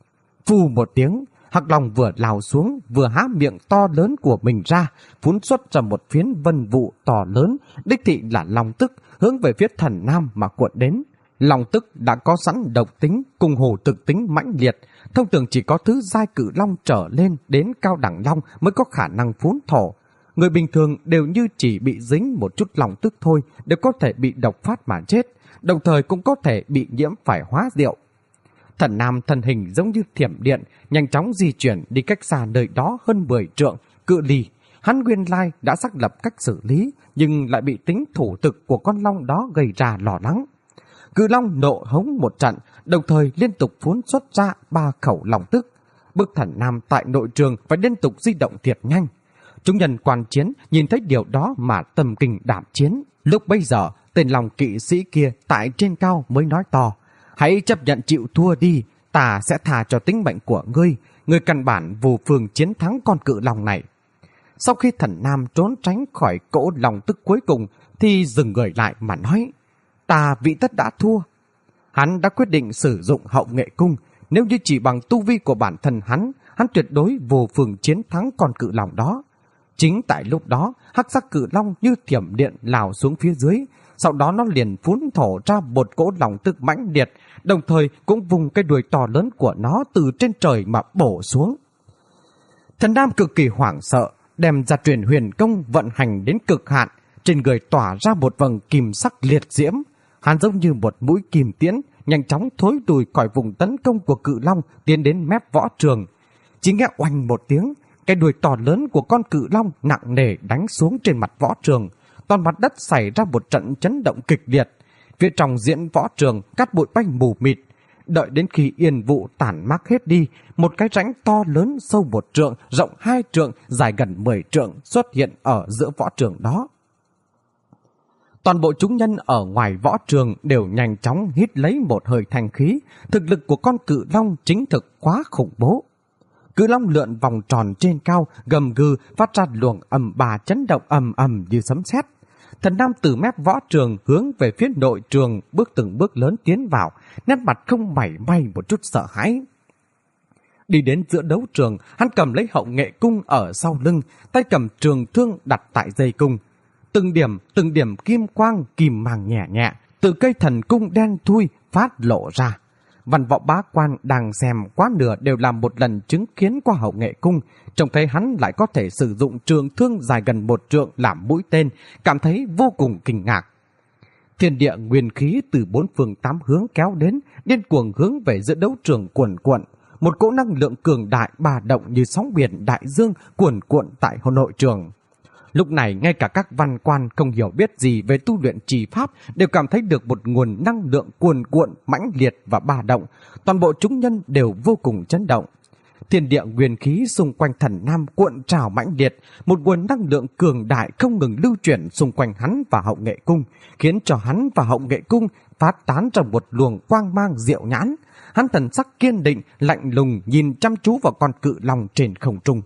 Phù một tiếng, hắc long vừa lao xuống, vừa há miệng to lớn của mình ra, phun xuất ra một phiến vân vụ to lớn, đích thị là long tức, hướng về phía thần Nam mà cuộn đến. Long tức đã có sẵn độc tính cùng hồ thực tính mãnh liệt, thông thường chỉ có thứ giai cự long trở lên đến cao đẳng long mới có khả năng phun thổ. Người bình thường đều như chỉ bị dính một chút long tức thôi, đều có thể bị độc phát mà chết, đồng thời cũng có thể bị nhiễm phải hóa rượu. Thần Nam thân hình giống như thiểm điện, nhanh chóng di chuyển đi cách xa nơi đó hơn mười trượng, cự ly. Hắn nguyên lai đã xác lập cách xử lý, nhưng lại bị tính thủ thực của con long đó gây ra lo lắng. Cự long nộ hống một trận, đồng thời liên tục phun xuất ra ba khẩu long tức. Bức thần Nam tại nội trường phải liên tục di động thiệt nhanh. Chúng nhân quan chiến nhìn thấy điều đó mà tâm kinh đảm chiến. Lúc bây giờ, tên lòng kỵ sĩ kia tại trên cao mới nói to: "Hãy chấp nhận chịu thua đi, ta sẽ thà cho tính mệnh của ngươi. Ngươi căn bản vù phường chiến thắng con cự long này." Sau khi thần Nam trốn tránh khỏi cỗ long tức cuối cùng thì dừng người lại mà nói: "Ta vị tất đã thua." Hắn đã quyết định sử dụng hậu nghệ cung. Nếu như chỉ bằng tu vi của bản thân hắn, hắn tuyệt đối vô phường chiến thắng con cự long đó. Chính tại lúc đó, hắc sắc cự long như thiểm điện lao xuống phía dưới, sau đó nó liền phun thổ ra một cỗ long tức mãnh liệt, đồng thời cũng vùng cái đuôi to lớn của nó từ trên trời mà bổ xuống. Thần Nam cực kỳ hoảng sợ, đem ra truyền huyền công vận hành đến cực hạn, trên người tỏa ra một vầng kim sắc liệt diễm. Hắn giống như một mũi kim tiễn, nhanh chóng thối lùi khỏi vùng tấn công của cự long, tiến đến mép võ trường. Chỉ nghe oanh một tiếng, cái đuôi to lớn của con cự long nặng nề đánh xuống trên mặt võ trường. Toàn mặt đất xảy ra một trận chấn động kịch liệt. Phía trong diễn võ trường, cát bụi bay mù mịt. Đợi đến khi yên vụ tản mát hết đi, một cái rãnh to lớn sâu một trượng, rộng hai trượng, dài gần mười trượng xuất hiện ở giữa võ trường đó. Toàn bộ chúng nhân ở ngoài võ trường đều nhanh chóng hít lấy một hơi thanh khí. Thực lực của con cự long chính thực quá khủng bố. Cự long lượn vòng tròn trên cao, gầm gừ phát ra luồng ầm bà chấn động ầm ầm như sấm sét. Thần Nam từ mép võ trường hướng về phía nội trường, bước từng bước lớn tiến vào, nét mặt không mảy may một chút sợ hãi. Đi đến giữa đấu trường, hắn cầm lấy hậu nghệ cung ở sau lưng, tay cầm trường thương đặt tại dây cung. Từng điểm, từng điểm kim quang kìm màng nhẹ nhẹ, từ cây thần cung đen thui phát lộ ra. Văn võ bá quan đang xem quá nửa đều làm một lần chứng kiến qua hậu nghệ cung, trông thấy hắn lại có thể sử dụng trường thương dài gần một trượng làm mũi tên, cảm thấy vô cùng kinh ngạc. Thiên địa nguyên khí từ bốn phương tám hướng kéo đến, điên cuồng hướng về giữa đấu trường cuồn cuộn. Một cỗ năng lượng cường đại bà động như sóng biển đại dương cuồn cuộn tại nội trường. Lúc này ngay cả các văn quan không hiểu biết gì về tu luyện trì pháp đều cảm thấy được một nguồn năng lượng cuồn cuộn, mãnh liệt và bà động. Toàn bộ chúng nhân đều vô cùng chấn động. Thiên địa nguyên khí xung quanh Thần Nam cuộn trào mãnh liệt, một nguồn năng lượng cường đại không ngừng lưu chuyển xung quanh hắn và hậu nghệ cung, khiến cho hắn và hậu nghệ cung phát tán ra một luồng quang mang diệu nhãn. Hắn thần sắc kiên định, lạnh lùng nhìn chăm chú vào con cự long trên không trung.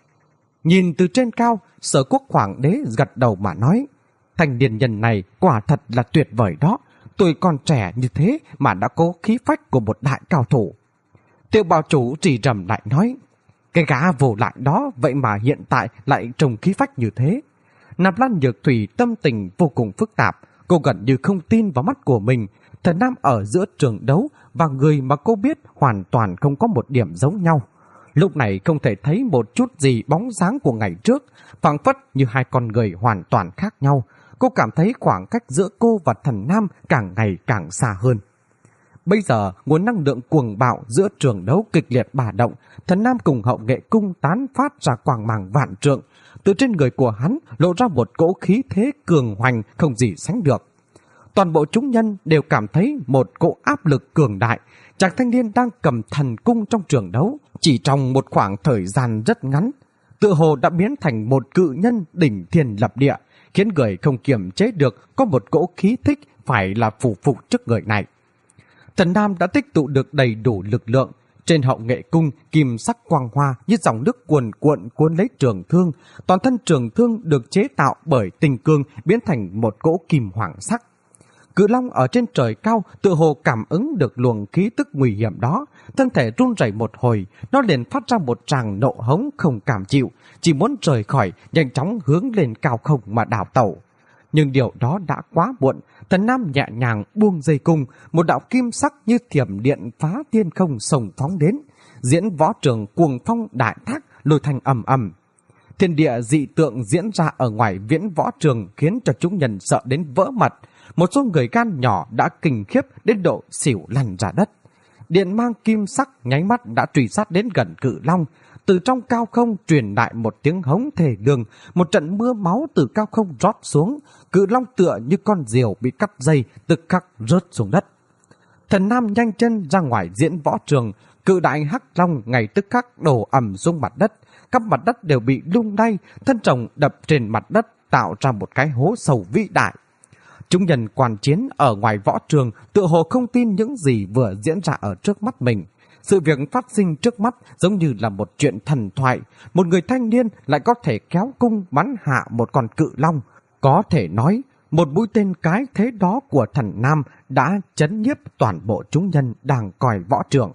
Nhìn từ trên cao, Sở Quốc Hoàng đế gật đầu mà nói, thanh niên nhân này quả thật là tuyệt vời đó, tuổi còn trẻ như thế mà đã có khí phách của một đại cao thủ. Tiêu Bảo Chủ chỉ trầm lại nói, cái gã vô lại đó vậy mà hiện tại lại trông khí phách như thế. Nạp Lan Nhược Thủy tâm tình vô cùng phức tạp, cô gần như không tin vào mắt của mình. Thần Nam ở giữa trường đấu và người mà cô biết hoàn toàn không có một điểm giống nhau. Lúc này không thể thấy một chút gì bóng dáng của ngày trước, phảng phất như hai con người hoàn toàn khác nhau. Cô cảm thấy khoảng cách giữa cô và Thần Nam càng ngày càng xa hơn. Bây giờ, nguồn năng lượng cuồng bạo giữa trường đấu kịch liệt bà động, Thần Nam cùng hậu nghệ cung tán phát ra quang mang vạn trượng. Từ trên người của hắn lộ ra một cỗ khí thế cường hoành không gì sánh được. Toàn bộ chúng nhân đều cảm thấy một cỗ áp lực cường đại. Chàng thanh niên đang cầm thần cung trong trường đấu, chỉ trong một khoảng thời gian rất ngắn, tựa hồ đã biến thành một cự nhân đỉnh thiên lập địa, khiến người không kiềm chế được có một cỗ khí thích phải là phủ phục trước người này. Thần Nam đã tích tụ được đầy đủ lực lượng. Trên hậu nghệ cung, kim sắc quang hoa như dòng nước cuồn cuộn cuốn lấy trường thương. Toàn thân trường thương được chế tạo bởi tinh cương biến thành một cỗ kim hoàng sắc. Cự long ở trên trời cao tựa hồ cảm ứng được luồng khí tức nguy hiểm đó, thân thể run rẩy một hồi, nó liền phát ra một tràng nộ hống không cảm chịu, chỉ muốn rời khỏi, nhanh chóng hướng lên cao không mà đảo tẩu. Nhưng điều đó đã quá muộn. Thần Nam nhẹ nhàng buông dây cung, một đạo kim sắc như thiểm điện phá thiên không sồng phóng đến. Diễn võ trường cuồng phong đại thác, lôi thành ầm ầm. Thiên địa dị tượng diễn ra ở ngoài viễn võ trường khiến cho chúng nhân sợ đến vỡ mật. Một số người gan nhỏ đã kinh khiếp đến độ xỉu lăn ra đất. Điện mang kim sắc nháy mắt đã truy sát đến gần cự long. Từ trong cao không truyền lại một tiếng hống thề lương, một trận mưa máu từ cao không rót xuống. Cự long tựa như con diều bị cắt dây, tức khắc rớt xuống đất. Thần Nam nhanh chân ra ngoài diễn võ trường, cự đại hắc long ngay tức khắc đổ ầm xuống mặt đất. Các mặt đất đều bị lung lay, thân rồng đập trên mặt đất tạo ra một cái hố sâu vĩ đại. Chúng nhân quan chiến ở ngoài võ trường tựa hồ không tin những gì vừa diễn ra ở trước mắt mình. Sự việc phát sinh trước mắt giống như là một chuyện thần thoại. Một người thanh niên lại có thể kéo cung bắn hạ một con cự long. Có thể nói, một mũi tên cái thế đó của Thần Nam đã chấn nhiếp toàn bộ chúng nhân đang coi võ trường.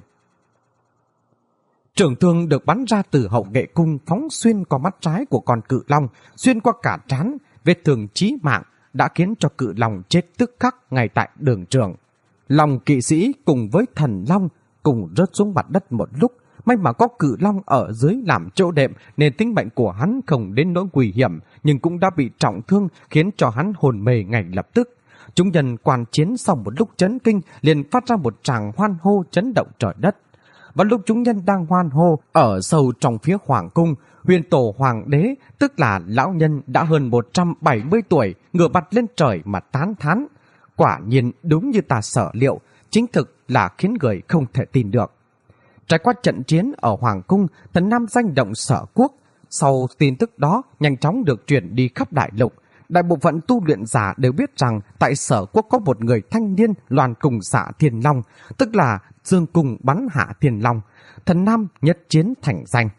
Trường thương được bắn ra từ hậu nghệ cung phóng xuyên qua mắt trái của con cự long, xuyên qua cả trán, vết thương chí mạng đã khiến cho cự long chết tức khắc ngay tại đường trường. Long kỵ sĩ cùng với thần long cùng rớt xuống mặt đất một lúc, may mà có cự long ở dưới làm chỗ đệm nên tính mệnh của hắn không đến nỗi nguy hiểm, nhưng cũng đã bị trọng thương khiến cho hắn hồn mê ngay lập tức. Chúng nhân quan chiến sau một lúc chấn kinh liền phát ra một tràng hoan hô chấn động trời đất. Và lúc chúng nhân đang hoan hô, ở sâu trong phía hoàng cung, huyền tổ hoàng đế, tức là lão nhân đã hơn một trăm bảy mươi tuổi, ngửa mặt lên trời mà tán thán. Quả nhiên đúng như ta sở liệu, chính thực là khiến người không thể tin được. Trải qua trận chiến ở hoàng cung, Thần Nam danh động Sở Quốc. Sau tin tức đó nhanh chóng được truyền đi khắp đại lục. Đại bộ phận tu luyện giả đều biết rằng tại Sở Quốc có một người thanh niên loàn cùng xạ Thiên Long, tức là dương cung bắn hạ Thiên Long. Thần Nam nhất chiến thành danh.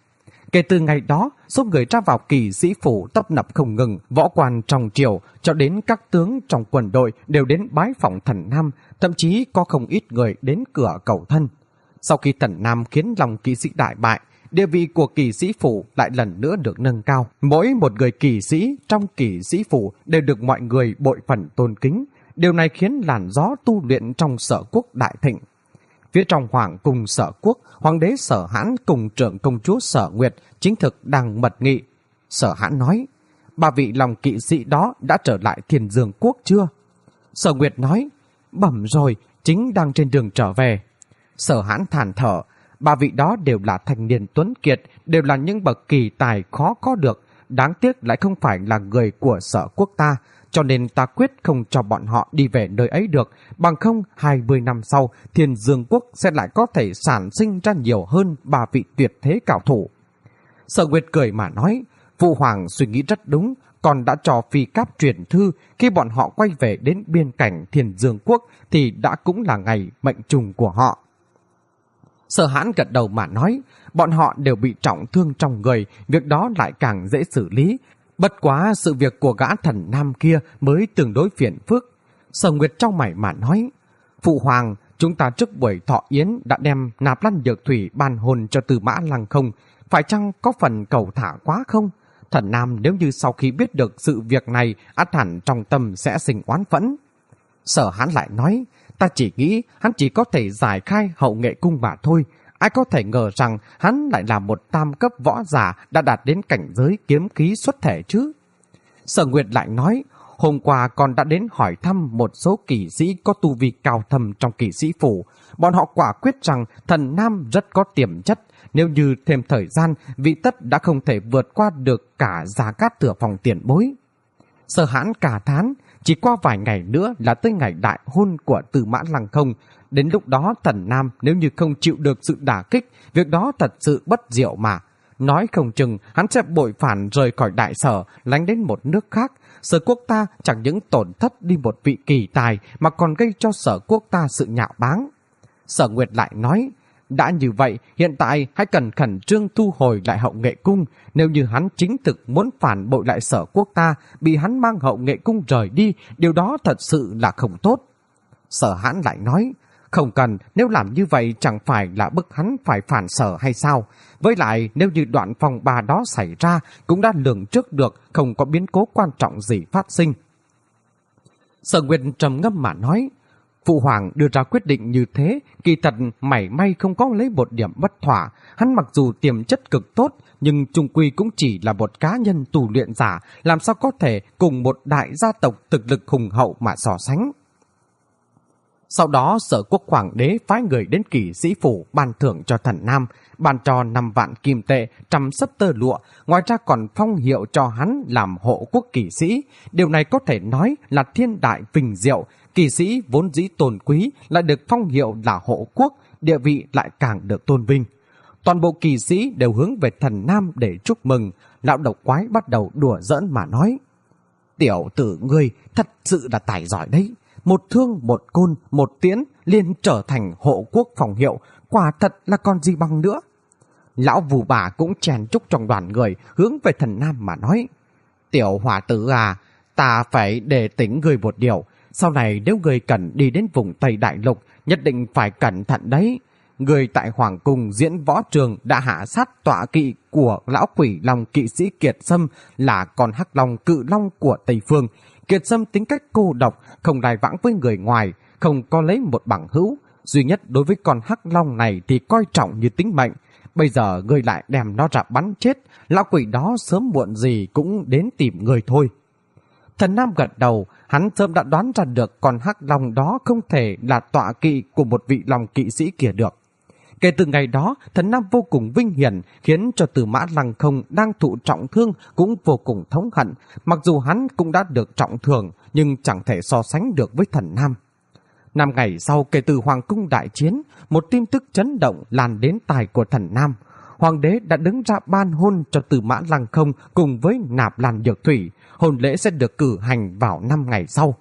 Kể từ ngày đó, số người ra vào Kỳ Sĩ Phủ tấp nập không ngừng, võ quan trong triều cho đến các tướng trong quân đội đều đến bái phỏng Thần Nam, thậm chí có không ít người đến cửa cầu thân. Sau khi Thần Nam khiến lòng kỵ sĩ đại bại, địa vị của Kỳ Sĩ Phủ lại lần nữa được nâng cao. Mỗi một người kỵ sĩ trong Kỳ Sĩ Phủ đều được mọi người bội phần tôn kính. Điều này khiến làn gió tu luyện trong Sở Quốc đại thịnh. Phía trong Hoàng cung Sở Quốc, Hoàng đế Sở Hãn cùng trưởng công chúa Sở Nguyệt chính thực đang mật nghị. Sở Hãn nói, ba vị lòng kỵ sĩ đó đã trở lại Thiên Dương Quốc chưa? Sở Nguyệt nói, bẩm rồi, chính đang trên đường trở về. Sở Hãn than thở, ba vị đó đều là thanh niên tuấn kiệt, đều là những bậc kỳ tài khó có được, đáng tiếc lại không phải là người của Sở Quốc ta, cho nên ta quyết không cho bọn họ đi về nơi ấy được, bằng không hai mươi năm sau, Thiên Dương Quốc sẽ lại có thể sản sinh ra nhiều hơn ba vị tuyệt thế cao thủ. Sở Nguyệt cười mà nói, Phụ Hoàng suy nghĩ rất đúng, còn đã cho phi cáp truyền thư, khi bọn họ quay về đến biên cảnh Thiên Dương Quốc thì đã cũng là ngày mệnh trùng của họ. Sở Hãn gật đầu mà nói, bọn họ đều bị trọng thương trong người, việc đó lại càng dễ xử lý. Bất quá sự việc của gã Thần Nam kia mới tương đối phiền phức. Sở Nguyệt trong mày mà nói, Phụ Hoàng, chúng ta trước buổi thọ yến đã đem Nạp Lan Nhược Thủy ban hồn cho Tư Mã Lăng Không, phải chăng có phần cầu thả quá không? Thần Nam nếu như sau khi biết được sự việc này, ắt hẳn trong tâm sẽ sinh oán phẫn. Sở Hãn lại nói, ta chỉ nghĩ hắn chỉ có thể giải khai hậu nghệ cung mà thôi. Ai có thể ngờ rằng hắn lại là một tam cấp võ giả đã đạt đến cảnh giới kiếm khí xuất thể chứ? Sở Nguyệt lại nói, hôm qua con đã đến hỏi thăm một số kỵ sĩ có tu vi cao thâm trong Kỵ Sĩ Phủ. Bọn họ quả quyết rằng Thần Nam rất có tiềm chất. Nếu như thêm thời gian, vị tất đã không thể vượt qua được cả Gia Cát Thừa phòng tiền bối. Sở Hãn cả thán, chỉ qua vài ngày nữa là tới ngày đại hôn của Tư Mã Lăng Không. Đến lúc đó Thần Nam nếu như không chịu được sự đả kích, việc đó thật sự bất diệu mà. Nói không chừng hắn sẽ bội phản rời khỏi đại sở, lánh đến một nước khác. Sở Quốc ta chẳng những tổn thất đi một vị kỳ tài mà còn gây cho Sở Quốc ta sự nhạo báng. Sở Nguyệt lại nói, đã như vậy, hiện tại hãy cần khẩn trương thu hồi lại hậu nghệ cung. Nếu như hắn chính thực muốn phản bội lại Sở Quốc ta, bị hắn mang hậu nghệ cung rời đi, điều đó thật sự là không tốt. Sở Hãn lại nói, không cần, nếu làm như vậy chẳng phải là bức hắn phải phản sở hay sao? Với lại, nếu như đoạn phòng ba đó xảy ra, cũng đã lường trước được, không có biến cố quan trọng gì phát sinh. Sở Nguyệt trầm ngâm mà nói, Phụ Hoàng đưa ra quyết định như thế, kỳ thật mảy may không có lấy một điểm bất thỏa. Hắn mặc dù tiềm chất cực tốt, nhưng chung quy cũng chỉ là một cá nhân tu luyện giả, làm sao có thể cùng một đại gia tộc thực lực hùng hậu mà so sánh. Sau đó Sở Quốc Hoàng đế phái người đến Kỵ Sĩ Phủ ban thưởng cho Thần Nam, ban cho năm vạn kim tệ, trăm sấp tơ lụa, ngoài ra còn phong hiệu cho hắn làm hộ quốc kỵ sĩ. Điều này có thể nói là thiên đại vinh diệu, kỵ sĩ vốn dĩ tôn quý lại được phong hiệu là hộ quốc, địa vị lại càng được tôn vinh. Toàn bộ kỵ sĩ đều hướng về Thần Nam để chúc mừng. Lão độc quái bắt đầu đùa giỡn mà nói, tiểu tử ngươi thật sự là tài giỏi đấy. Một thương, một côn, một tiễn liền trở thành hộ quốc phòng hiệu, quả thật là còn gì bằng nữa. Lão Vù Bà cũng chèn chúc trong đoàn người, hướng về Thần Nam mà nói, tiểu hòa tử à, ta phải đề tính người một điều. Sau này nếu người cần đi đến vùng Tây Đại Lục, nhất định phải cẩn thận đấy. Người tại Hoàng Cung diễn võ trường đã hạ sát tọa kỵ của lão quỷ long kỵ sĩ Kiệt Sâm, là con hắc long cự long của Tây Phương. Kiệt Sâm tính cách cô độc, không lai vãng với người ngoài, không có lấy một bằng hữu. Duy nhất đối với con hắc long này thì coi trọng như tính mệnh. Bây giờ người lại đem nó ra bắn chết, lão quỷ đó sớm muộn gì cũng đến tìm người thôi. Thần Nam gật đầu, hắn sớm đã đoán ra được con hắc long đó không thể là tọa kỵ của một vị long kỵ sĩ kia được. Kể từ ngày đó, Thần Nam vô cùng vinh hiển, khiến cho Tư Mã Lăng Không đang thụ trọng thương cũng vô cùng thống hận. Mặc dù hắn cũng đã được trọng thương, nhưng chẳng thể so sánh được với Thần Nam. Năm ngày sau kể từ Hoàng Cung đại chiến, một tin tức chấn động lan đến tai của Thần Nam. Hoàng đế đã đứng ra ban hôn cho Tư Mã Lăng Không cùng với Nạp Lan Nhược Thủy. Hôn lễ sẽ được cử hành vào năm ngày sau.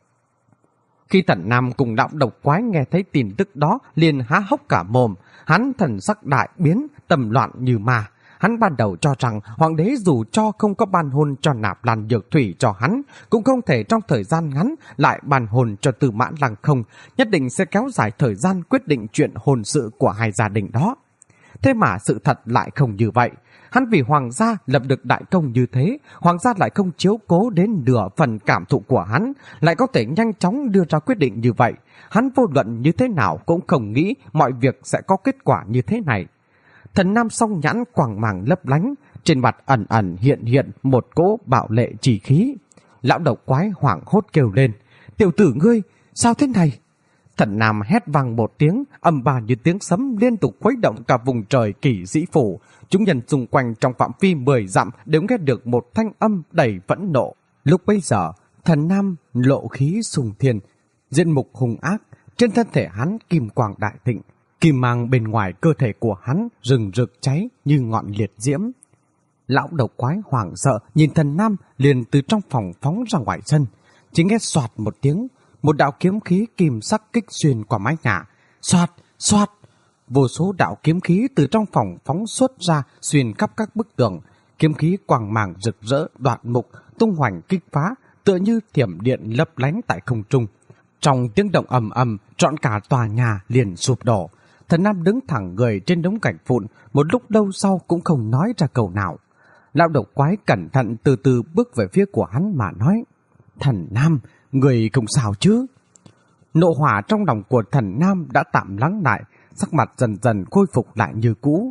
Khi Thần Nam cùng lão độc quái nghe thấy tin tức đó liền há hốc cả mồm. Hắn thần sắc đại biến, tâm loạn như ma. Hắn ban đầu cho rằng hoàng đế dù cho không có ban hôn cho Nạp Lan Nhược Thủy cho hắn, cũng không thể trong thời gian ngắn lại ban hôn cho Tư Mã Lăng Không, nhất định sẽ kéo dài thời gian quyết định chuyện hôn sự của hai gia đình đó. Thế mà sự thật lại không như vậy. Hắn vì hoàng gia lập được đại công như thế, hoàng gia lại không chiếu cố đến nửa phần cảm thụ của hắn, lại có thể nhanh chóng đưa ra quyết định như vậy. Hắn vô luận như thế nào cũng không nghĩ mọi việc sẽ có kết quả như thế này. Thần Nam song nhãn quàng màng lấp lánh, trên mặt ẩn ẩn hiện hiện một cỗ bạo lệ chỉ khí. Lão độc quái hoảng hốt kêu lên, tiểu tử ngươi, sao thế này? Thần Nam hét vang một tiếng, âm ba như tiếng sấm liên tục khuấy động cả vùng trời Kỷ Sĩ Phủ. Chúng nhân xung quanh trong phạm vi mười dặm đều nghe được một thanh âm đầy phẫn nộ. Lúc bấy giờ, Thần Nam lộ khí sùng thiên, diện mục hung ác, trên thân thể hắn kim quang đại thịnh, kim mang bên ngoài cơ thể của hắn rừng rực cháy như ngọn liệt diễm. Lão độc quái hoảng sợ nhìn Thần Nam liền từ trong phòng phóng ra ngoài sân, chỉ nghe xoạt một tiếng, một đạo kiếm khí kim sắc kích xuyên qua mái nhà. Xoạt, xoạt, vô số đạo kiếm khí từ trong phòng phóng xuất ra xuyên khắp các bức tường. Kiếm khí quang màng rực rỡ đoạt mục, tung hoành kích phá, tựa như thiểm điện lấp lánh tại không trung. Trong tiếng động ầm ầm, trọn cả tòa nhà liền sụp đổ. Thần Nam đứng thẳng người trên đống gạch vụn, một lúc lâu sau cũng không nói ra câu nào. Lão độc quái cẩn thận từ từ bước về phía của hắn mà nói, Thần Nam, người không sao chứ? Nộ hỏa trong lòng của Thần Nam đã tạm lắng lại, sắc mặt dần dần khôi phục lại như cũ.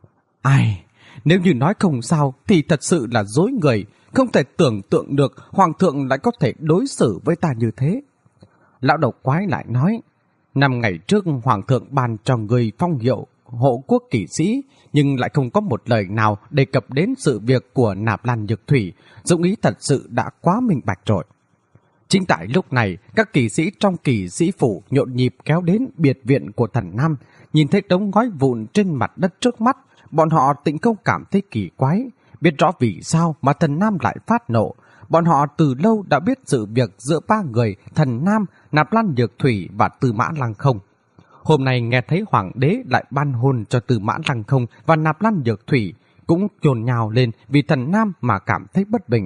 Ai, nếu như nói không sao thì thật sự là dối người, không thể tưởng tượng được hoàng thượng lại có thể đối xử với ta như thế. Lão độc quái lại nói, năm ngày trước hoàng thượng ban cho người phong hiệu hộ quốc kỵ sĩ, nhưng lại không có một lời nào đề cập đến sự việc của Nạp Lan Nhược Thủy, dụng ý thật sự đã quá minh bạch rồi. Chính tại lúc này, các kỵ sĩ trong Kỵ Sĩ Phủ nhộn nhịp kéo đến biệt viện của Thần Nam, nhìn thấy đống ngói vụn trên mặt đất trước mắt, bọn họ tịnh không cảm thấy kỳ quái, biết rõ vì sao mà Thần Nam lại phát nộ. Bọn họ từ lâu đã biết sự việc giữa ba người Thần Nam, Nạp Lan Nhược Thủy và Tư Mã Lăng Không. Hôm nay nghe thấy hoàng đế lại ban hôn cho Tư Mã Lăng Không và Nạp Lan Nhược Thủy, cũng nhồn nhào lên vì Thần Nam mà cảm thấy bất bình.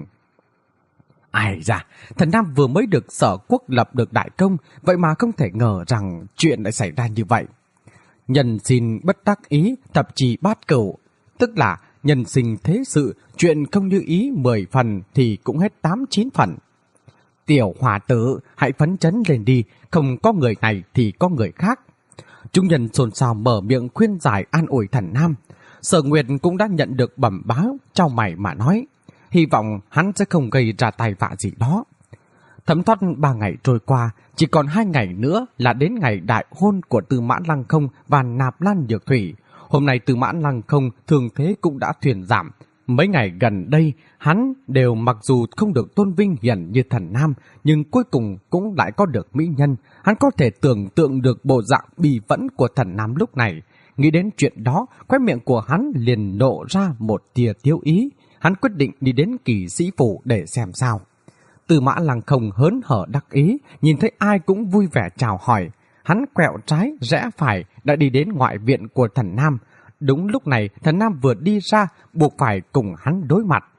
Ai da, Thần Nam vừa mới được Sở Quốc lập được đại công, vậy mà không thể ngờ rằng chuyện lại xảy ra như vậy. Nhân xin bất đắc ý, thập trì bát cửu, tức là nhân sinh thế sự, chuyện không như ý mười phần thì cũng hết tám chín phần. Tiểu hòa tử, hãy phấn chấn lên đi, không có người này thì có người khác. Chúng nhân xôn xao mở miệng khuyên giải an ủi Thần Nam. Sở Nguyệt cũng đã nhận được bẩm báo, chau mày mà nói, hy vọng hắn sẽ không gây ra tai vạ gì đó. Thấm thoát ba ngày trôi qua, chỉ còn hai ngày nữa là đến ngày đại hôn của Tư Mã Lăng Không và Nạp Lan Nhược Thủy. Hôm nay Tư Mã Lăng Không thường thế cũng đã thuyền giảm. Mấy ngày gần đây, hắn đều mặc dù không được tôn vinh hiển như Thần Nam, nhưng cuối cùng cũng lại có được mỹ nhân. Hắn có thể tưởng tượng được bộ dạng bi phẫn của Thần Nam lúc này. Nghĩ đến chuyện đó, khóe miệng của hắn liền nộ ra một tia tiêu ý. Hắn quyết định đi đến Kỵ Sĩ Phủ để xem sao. Tư Mã Lăng Không hớn hở đắc ý, nhìn thấy ai cũng vui vẻ chào hỏi. Hắn quẹo trái, rẽ phải, đã đi đến ngoại viện của Thần Nam. Đúng lúc này, Thần Nam vừa đi ra, buộc phải cùng hắn đối mặt.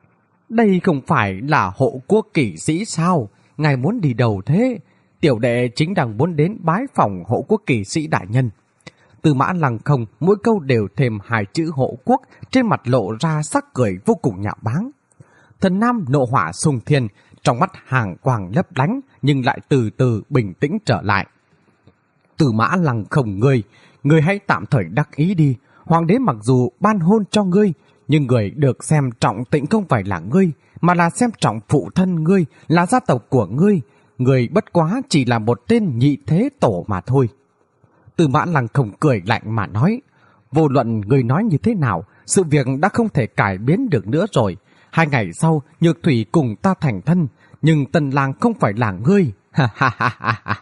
Đây không phải là hộ quốc kỵ sĩ sao? Ngài muốn đi đâu thế? Tiểu đệ chính đang muốn đến bái phòng hộ quốc kỵ sĩ đại nhân. Tư Mã Lăng Không mỗi câu đều thêm hai chữ hộ quốc, trên mặt lộ ra sắc cười vô cùng nhạo báng. Thần Nam nộ hỏa xung thiên, trong mắt hàng quang lấp lánh nhưng lại từ từ bình tĩnh trở lại. Tư Mã Lăng Không ngươi, ngươi hãy tạm thời đắc ý đi. Hoàng đế mặc dù ban hôn cho ngươi, nhưng người được xem trọng tịnh không phải là ngươi, mà là xem trọng phụ thân ngươi, là gia tộc của ngươi. Ngươi bất quá chỉ là một tên nhị thế tổ mà thôi. Tư Mã Lăng Không cười lạnh mà nói, vô luận ngươi nói như thế nào, sự việc đã không thể cải biến được nữa rồi. Hai ngày sau, Nhược Thủy cùng ta thành thân, nhưng Tần Lang không phải là ngươi. Ha ha ha ha ha.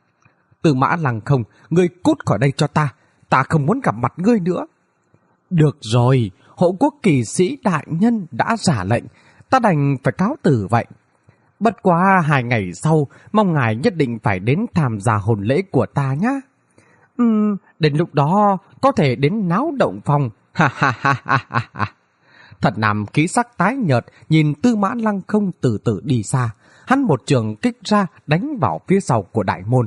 Tư Mã Lăng Không, ngươi cút khỏi đây cho ta, ta không muốn gặp mặt ngươi nữa. Được rồi, hộ quốc kỵ sĩ đại nhân đã giả lệnh, ta đành phải cáo từ vậy. Bất quá hai ngày sau, mong ngài nhất định phải đến tham gia hôn lễ của ta nhé. Uhm, đến lúc đó có thể đến náo động phòng, Ha ha ha ha ha ha. Thần Nam khí sắc tái nhợt nhìn Tư Mã Lăng Không từ từ đi xa. Hắn một trường kích ra đánh vào phía sau của đại môn.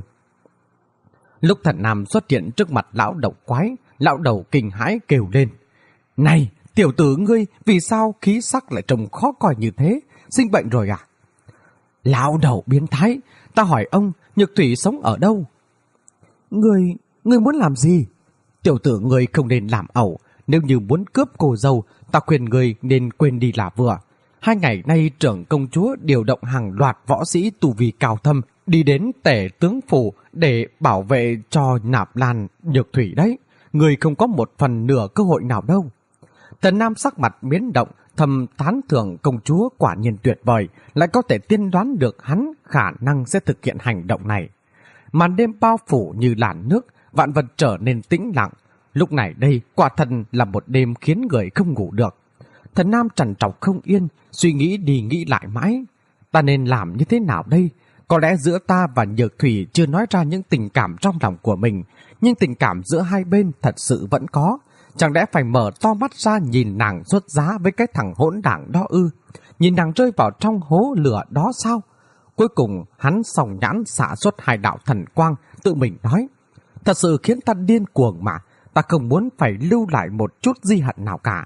Lúc Thần Nam xuất hiện trước mặt lão đầu quái, lão đầu kinh hãi kêu lên: Này, tiểu tử ngươi, vì sao khí sắc lại trông khó coi như thế? Sinh bệnh rồi à? Lão đầu biến thái, ta hỏi ông, Nhược Thủy sống ở đâu? Ngươi, ngươi muốn làm gì? Tiểu tử ngươi không nên làm ẩu. Nếu như muốn cướp cô dâu, ta khuyên ngươi nên quên đi là vừa. Hai ngày nay trưởng công chúa điều động hàng loạt võ sĩ tu vi cao thâm đi đến Tể tướng phủ để bảo vệ cho Nạp Lan Nhược Thủy đấy. Ngươi không có một phần nửa cơ hội nào đâu. Thần Nam sắc mặt biến động, thầm tán thưởng công chúa quả nhiên tuyệt vời, lại có thể tiên đoán được hắn khả năng sẽ thực hiện hành động này. Màn đêm bao phủ như làn nước, vạn vật trở nên tĩnh lặng. Lúc này đây, quả thật là một đêm khiến người không ngủ được. Thần Nam trằn trọc không yên, suy nghĩ đi nghĩ lại mãi. Ta nên làm như thế nào đây? Có lẽ giữa ta và Nhược Thủy chưa nói ra những tình cảm trong lòng của mình, nhưng tình cảm giữa hai bên thật sự vẫn có. Chẳng lẽ phải mở to mắt ra nhìn nàng xuất giá với cái thằng hỗn đảng đó ư? Nhìn nàng rơi vào trong hố lửa đó sao? Cuối cùng hắn sòng nhãn xả xuất hai đạo thần quang, tự mình nói: Thật sự khiến ta điên cuồng mà, ta không muốn phải lưu lại một chút di hận nào cả.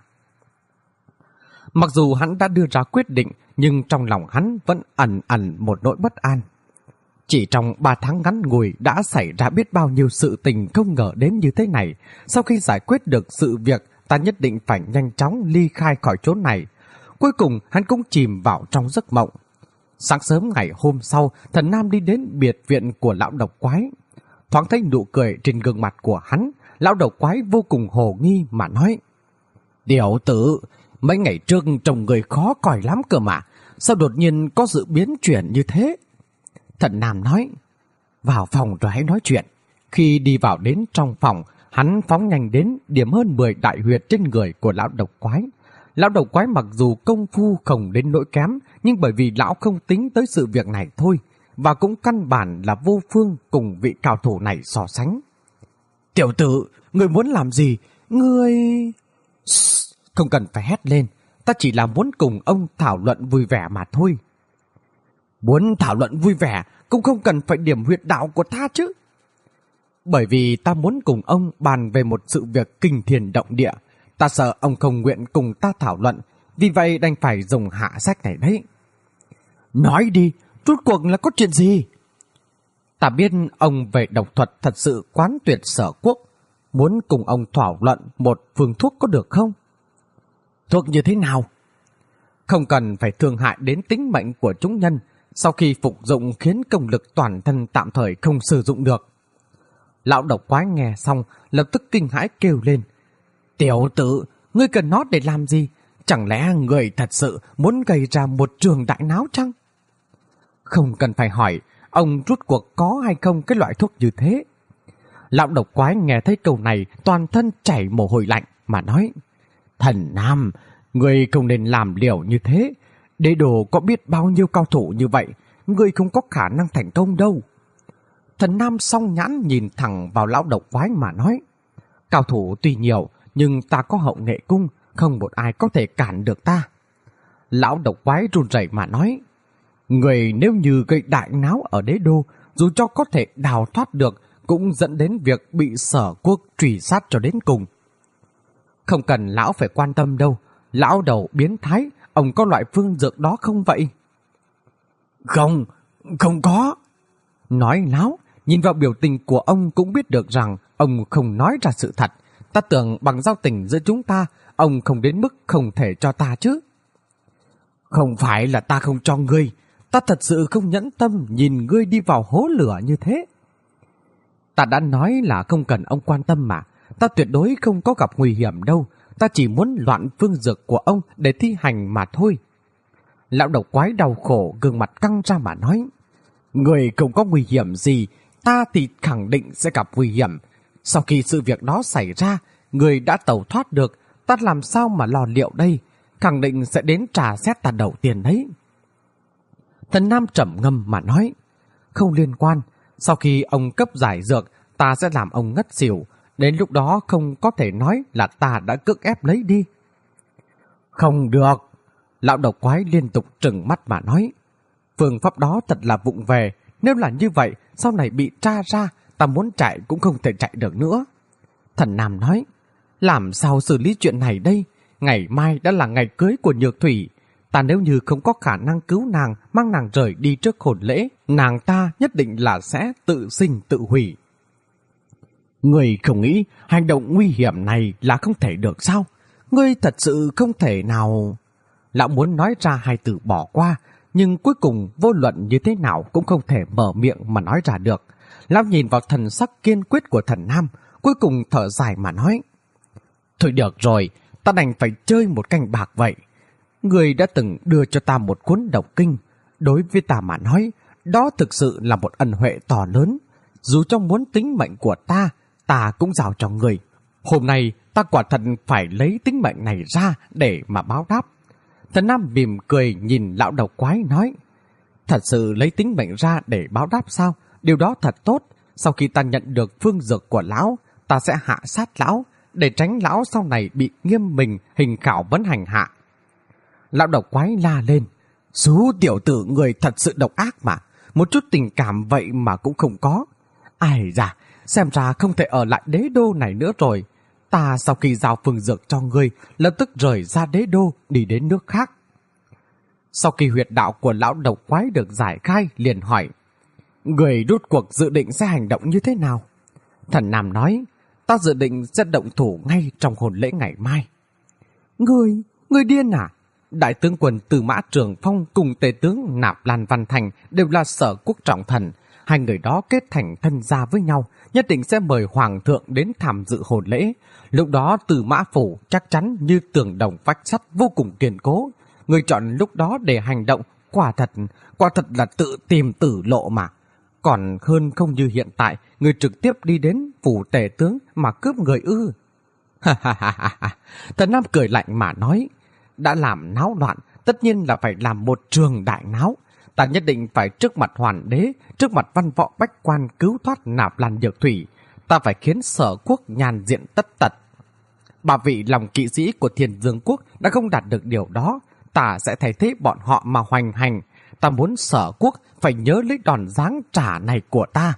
Mặc dù hắn đã đưa ra quyết định, nhưng trong lòng hắn vẫn ẩn ẩn một nỗi bất an. Chỉ trong ba tháng ngắn ngủi đã xảy ra biết bao nhiêu sự tình không ngờ đến như thế này. Sau khi giải quyết được sự việc, ta nhất định phải nhanh chóng ly khai khỏi chỗ này. Cuối cùng hắn cũng chìm vào trong giấc mộng. Sáng sớm ngày hôm sau, Thần Nam đi đến biệt viện của lão độc quái. Thoáng thấy nụ cười trên gương mặt của hắn, lão độc quái vô cùng hồ nghi mà nói: Tiểu tử, mấy ngày trước trông người khó coi lắm cơ mà, sao đột nhiên có sự biến chuyển như thế? Thần Nam nói: Vào phòng rồi hãy nói chuyện. Khi đi vào đến trong phòng, hắn phóng nhanh đến điểm hơn mười đại huyệt trên người của lão độc quái. Lão độc quái mặc dù công phu không đến nỗi kém, nhưng bởi vì lão không tính tới sự việc này thôi, và cũng căn bản là vô phương cùng vị cao thủ này so sánh. Tiểu tử, ngươi muốn làm gì? Ngươi... Không cần phải hét lên, ta chỉ là muốn cùng ông thảo luận vui vẻ mà thôi. Muốn thảo luận vui vẻ cũng không cần phải điểm huyệt đạo của ta chứ. Bởi vì ta muốn cùng ông bàn về một sự việc kinh thiên động địa. Ta sợ ông không nguyện cùng ta thảo luận, vì vậy đành phải dùng hạ sách này đấy. Nói đi, rốt cuộc là có chuyện gì? Ta biết ông về độc thuật thật sự quán tuyệt sở quốc, muốn cùng ông thảo luận một phương thuốc có được không? Thuốc như thế nào? Không cần phải thương hại đến tính mệnh của chúng nhân, sau khi phục dụng khiến công lực toàn thân tạm thời không sử dụng được. Lão độc quái nghe xong lập tức kinh hãi kêu lên: Tiểu tử, ngươi cần nó để làm gì? Chẳng lẽ người thật sự muốn gây ra một trường đại náo chăng? Không cần phải hỏi, ông rút cuộc có hay không cái loại thuốc như thế? Lão độc quái nghe thấy câu này toàn thân chảy mồ hôi lạnh mà nói: Thần Nam, ngươi không nên làm liều như thế. Đế đồ có biết bao nhiêu cao thủ như vậy, ngươi không có khả năng thành công đâu. Thần Nam song nhãn nhìn thẳng vào lão độc quái mà nói: Cao thủ tuy nhiều, nhưng ta có hậu nghệ cung, không một ai có thể cản được ta. Lão độc quái run rẩy mà nói: Người nếu như gây đại náo ở đế đô, dù cho có thể đào thoát được, cũng dẫn đến việc bị sở quốc truy sát cho đến cùng. Không cần lão phải quan tâm đâu, lão đầu biến thái, ông có loại phương dược đó không vậy? Không, không có. Nói láo, nhìn vào biểu tình của ông cũng biết được rằng ông không nói ra sự thật. Ta tưởng bằng giao tình giữa chúng ta, ông không đến mức không thể cho ta chứ. Không phải là ta không cho ngươi, ta thật sự không nhẫn tâm nhìn ngươi đi vào hố lửa như thế. Ta đã nói là không cần ông quan tâm mà, ta tuyệt đối không có gặp nguy hiểm đâu, ta chỉ muốn loạn phương dược của ông để thi hành mà thôi. Lão độc quái đau khổ gương mặt căng ra mà nói: Người không có nguy hiểm gì, ta thì khẳng định sẽ gặp nguy hiểm. Sau khi sự việc đó xảy ra, người đã tẩu thoát được, ta làm sao mà lo liệu đây, khẳng định sẽ đến trà xét ta đầu tiên đấy. Thần Nam trầm ngâm mà nói: Không liên quan, sau khi ông cấp giải dược, ta sẽ làm ông ngất xỉu, Đến lúc đó không có thể nói là ta đã cưỡng ép lấy đi. Không được. Lão đầu quái liên tục trừng mắt mà nói. Phương pháp đó thật là vụng về. Nếu là như vậy, sau này bị tra ra, ta muốn chạy cũng không thể chạy được nữa. Thần Nam nói, làm sao xử lý chuyện này đây? Ngày mai đã là ngày cưới của Nhược Thủy. Ta nếu như không có khả năng cứu nàng, mang nàng rời đi trước hôn lễ, nàng ta nhất định là sẽ tự sinh tự hủy. Ngươi không nghĩ hành động nguy hiểm này là không thể được sao? Ngươi thật sự không thể nào... Lão muốn nói ra hai từ bỏ qua, nhưng cuối cùng vô luận như thế nào cũng không thể mở miệng mà nói ra được. Lão nhìn vào thần sắc kiên quyết của Thần Nam, cuối cùng thở dài mà nói. Thôi được rồi, ta đành phải chơi một canh bạc vậy. Người đã từng đưa cho ta một cuốn độc kinh. Đối với ta mà nói, đó thực sự là một ân huệ to lớn. Dù cho muốn tính mệnh của ta, ta cũng giao cho người. Hôm nay ta quả thật phải lấy tính mệnh này ra để mà báo đáp. Thần Nam mỉm cười nhìn lão đầu quái nói. Thật sự lấy tính mệnh ra để báo đáp sao? Điều đó thật tốt. Sau khi ta nhận được phương dược của lão, ta sẽ hạ sát lão, để tránh lão sau này bị nghiêm mình hình khảo vấn hành hạ. Lão đầu quái la lên. Sú tiểu tử người thật sự độc ác mà. Một chút tình cảm vậy mà cũng không có. Ai da, xem ra không thể ở lại đế đô này nữa rồi. Ta sau khi giao phương dược cho ngươi, lập tức rời ra đế đô đi đến nước khác. Sau khi huyệt đạo của lão độc quái được giải khai, liền hỏi. Người rút cuộc dự định sẽ hành động như thế nào? Thần Nam nói, ta dự định sẽ động thủ ngay trong hôn lễ ngày mai. Ngươi, ngươi điên à? Đại tướng quân Tư Mã Trường Phong cùng tề tướng Nạp Lan Văn Thành đều là Sở Quốc trọng thần. Hai người đó kết thành thân gia với nhau, nhất định sẽ mời Hoàng thượng đến tham dự hôn lễ. Lúc đó Tư Mã Phủ chắc chắn như tường đồng vách sắt vô cùng kiên cố. Người chọn lúc đó để hành động, quả thật, quả thật là tự tìm tử lộ mà. Còn hơn không như hiện tại, người trực tiếp đi đến phủ tề tướng mà cướp người ư. Ha ha ha ha. Thần Nam cười lạnh mà nói, đã làm náo loạn, tất nhiên là phải làm một trường đại náo. Ta nhất định phải trước mặt Hoàn đế, trước mặt văn võ bách quan cứu thoát Nạp Lan Nhược Thủy. Ta phải khiến Sở Quốc nhàn diện tất tật. Ba vị lòng kỵ sĩ của Thiên Dương Quốc đã không đạt được điều đó. Ta sẽ thay thế bọn họ mà hoành hành. Ta muốn Sở Quốc phải nhớ lấy đòn giáng trả này của ta.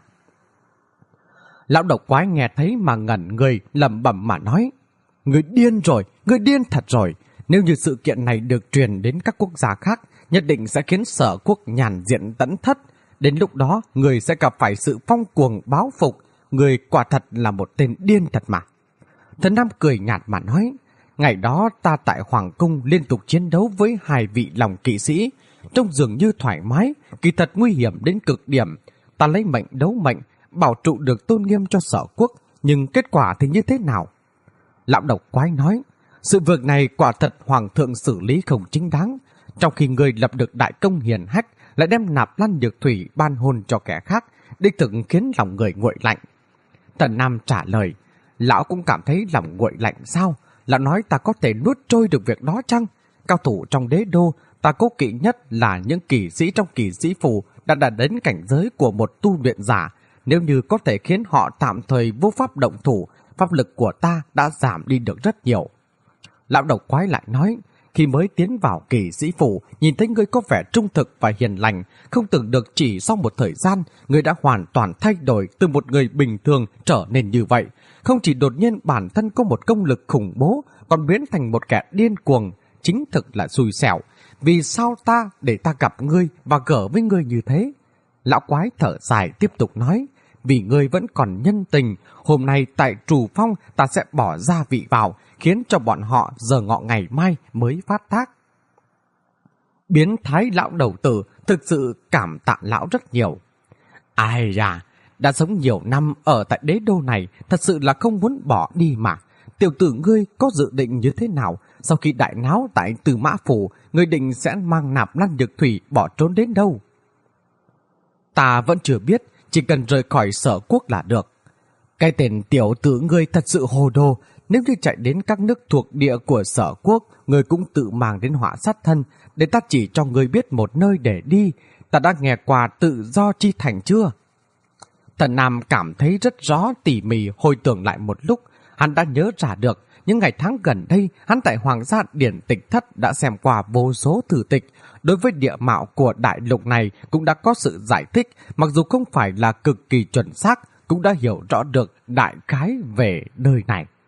Lão độc quái nghe thấy mà ngẩn người, lẩm bẩm mà nói. Người điên rồi, người điên thật rồi. Nếu như sự kiện này được truyền đến các quốc gia khác, nhất định sẽ khiến Sở Quốc nhàn diện tẫn thất. Đến lúc đó, người sẽ gặp phải sự phong cuồng báo phục. Người quả thật là một tên điên thật mà. Thần Nam cười nhạt mà nói, ngày đó ta tại Hoàng Cung liên tục chiến đấu với hai vị lòng kỵ sĩ. Trông dường như thoải mái, kỳ thật nguy hiểm đến cực điểm. Ta lấy mệnh đấu mệnh, bảo trụ được tôn nghiêm cho Sở Quốc, nhưng kết quả thì như thế nào? Lão độc quái nói, sự việc này quả thật Hoàng thượng xử lý không chính đáng. Trong khi người lập được đại công hiển hách, lại đem Nạp Lan Nhược Thủy ban hôn cho kẻ khác, đích thực khiến lòng người nguội lạnh. Thần Nam trả lời, lão cũng cảm thấy lòng nguội lạnh sao? Lão nói ta có thể nuốt trôi được việc đó chăng? Cao thủ trong đế đô, ta cố kỵ nhất là những kỵ sĩ trong kỵ sĩ phủ đã đạt đến cảnh giới của một tu luyện giả. Nếu như có thể khiến họ tạm thời vô pháp động thủ, pháp lực của ta đã giảm đi được rất nhiều. Lão độc quái lại nói, khi mới tiến vào kỵ sĩ phủ, nhìn thấy ngươi có vẻ trung thực và hiền lành, không tưởng được chỉ sau một thời gian, ngươi đã hoàn toàn thay đổi từ một người bình thường trở nên như vậy. Không chỉ đột nhiên bản thân có một công lực khủng bố, còn biến thành một kẻ điên cuồng, chính thực là xui xẻo. Vì sao ta để ta gặp ngươi và gở với ngươi như thế? Lão quái thở dài tiếp tục nói, vì ngươi vẫn còn nhân tình, hôm nay tại Trù Phong ta sẽ bỏ gia vị vào, khiến cho bọn họ giờ ngọ ngày mai mới phát tác. Biến thái lão đầu tử thực sự cảm tạ lão rất nhiều. Ai da, đã sống nhiều năm ở tại đế đô này, thật sự là không muốn bỏ đi mà. Tiểu tử ngươi có dự định như thế nào? Sau khi đại náo tại Tư Mã Phủ, ngươi định sẽ mang Nạp Lan Nhược Thủy bỏ trốn đến đâu? Ta vẫn chưa biết, chỉ cần rời khỏi Sở Quốc là được. Cái tên tiểu tử ngươi thật sự hồ đồ. Nếu như chạy đến các nước thuộc địa của Sở Quốc, ngươi cũng tự mang đến họa sát thân. Để ta chỉ cho ngươi biết một nơi để đi. Ta đã nghe qua tự do chi thành chưa? Thần Nam cảm thấy rất rõ, tỉ mỉ hồi tưởng lại một lúc, hắn đã nhớ ra được những ngày tháng gần đây hắn tại Hoàng gia Điển Tịch Thất đã xem qua vô số thư tịch. Đối với địa mạo của đại lục này cũng đã có sự giải thích, mặc dù không phải là cực kỳ chuẩn xác, cũng đã hiểu rõ được đại khái về nơi này.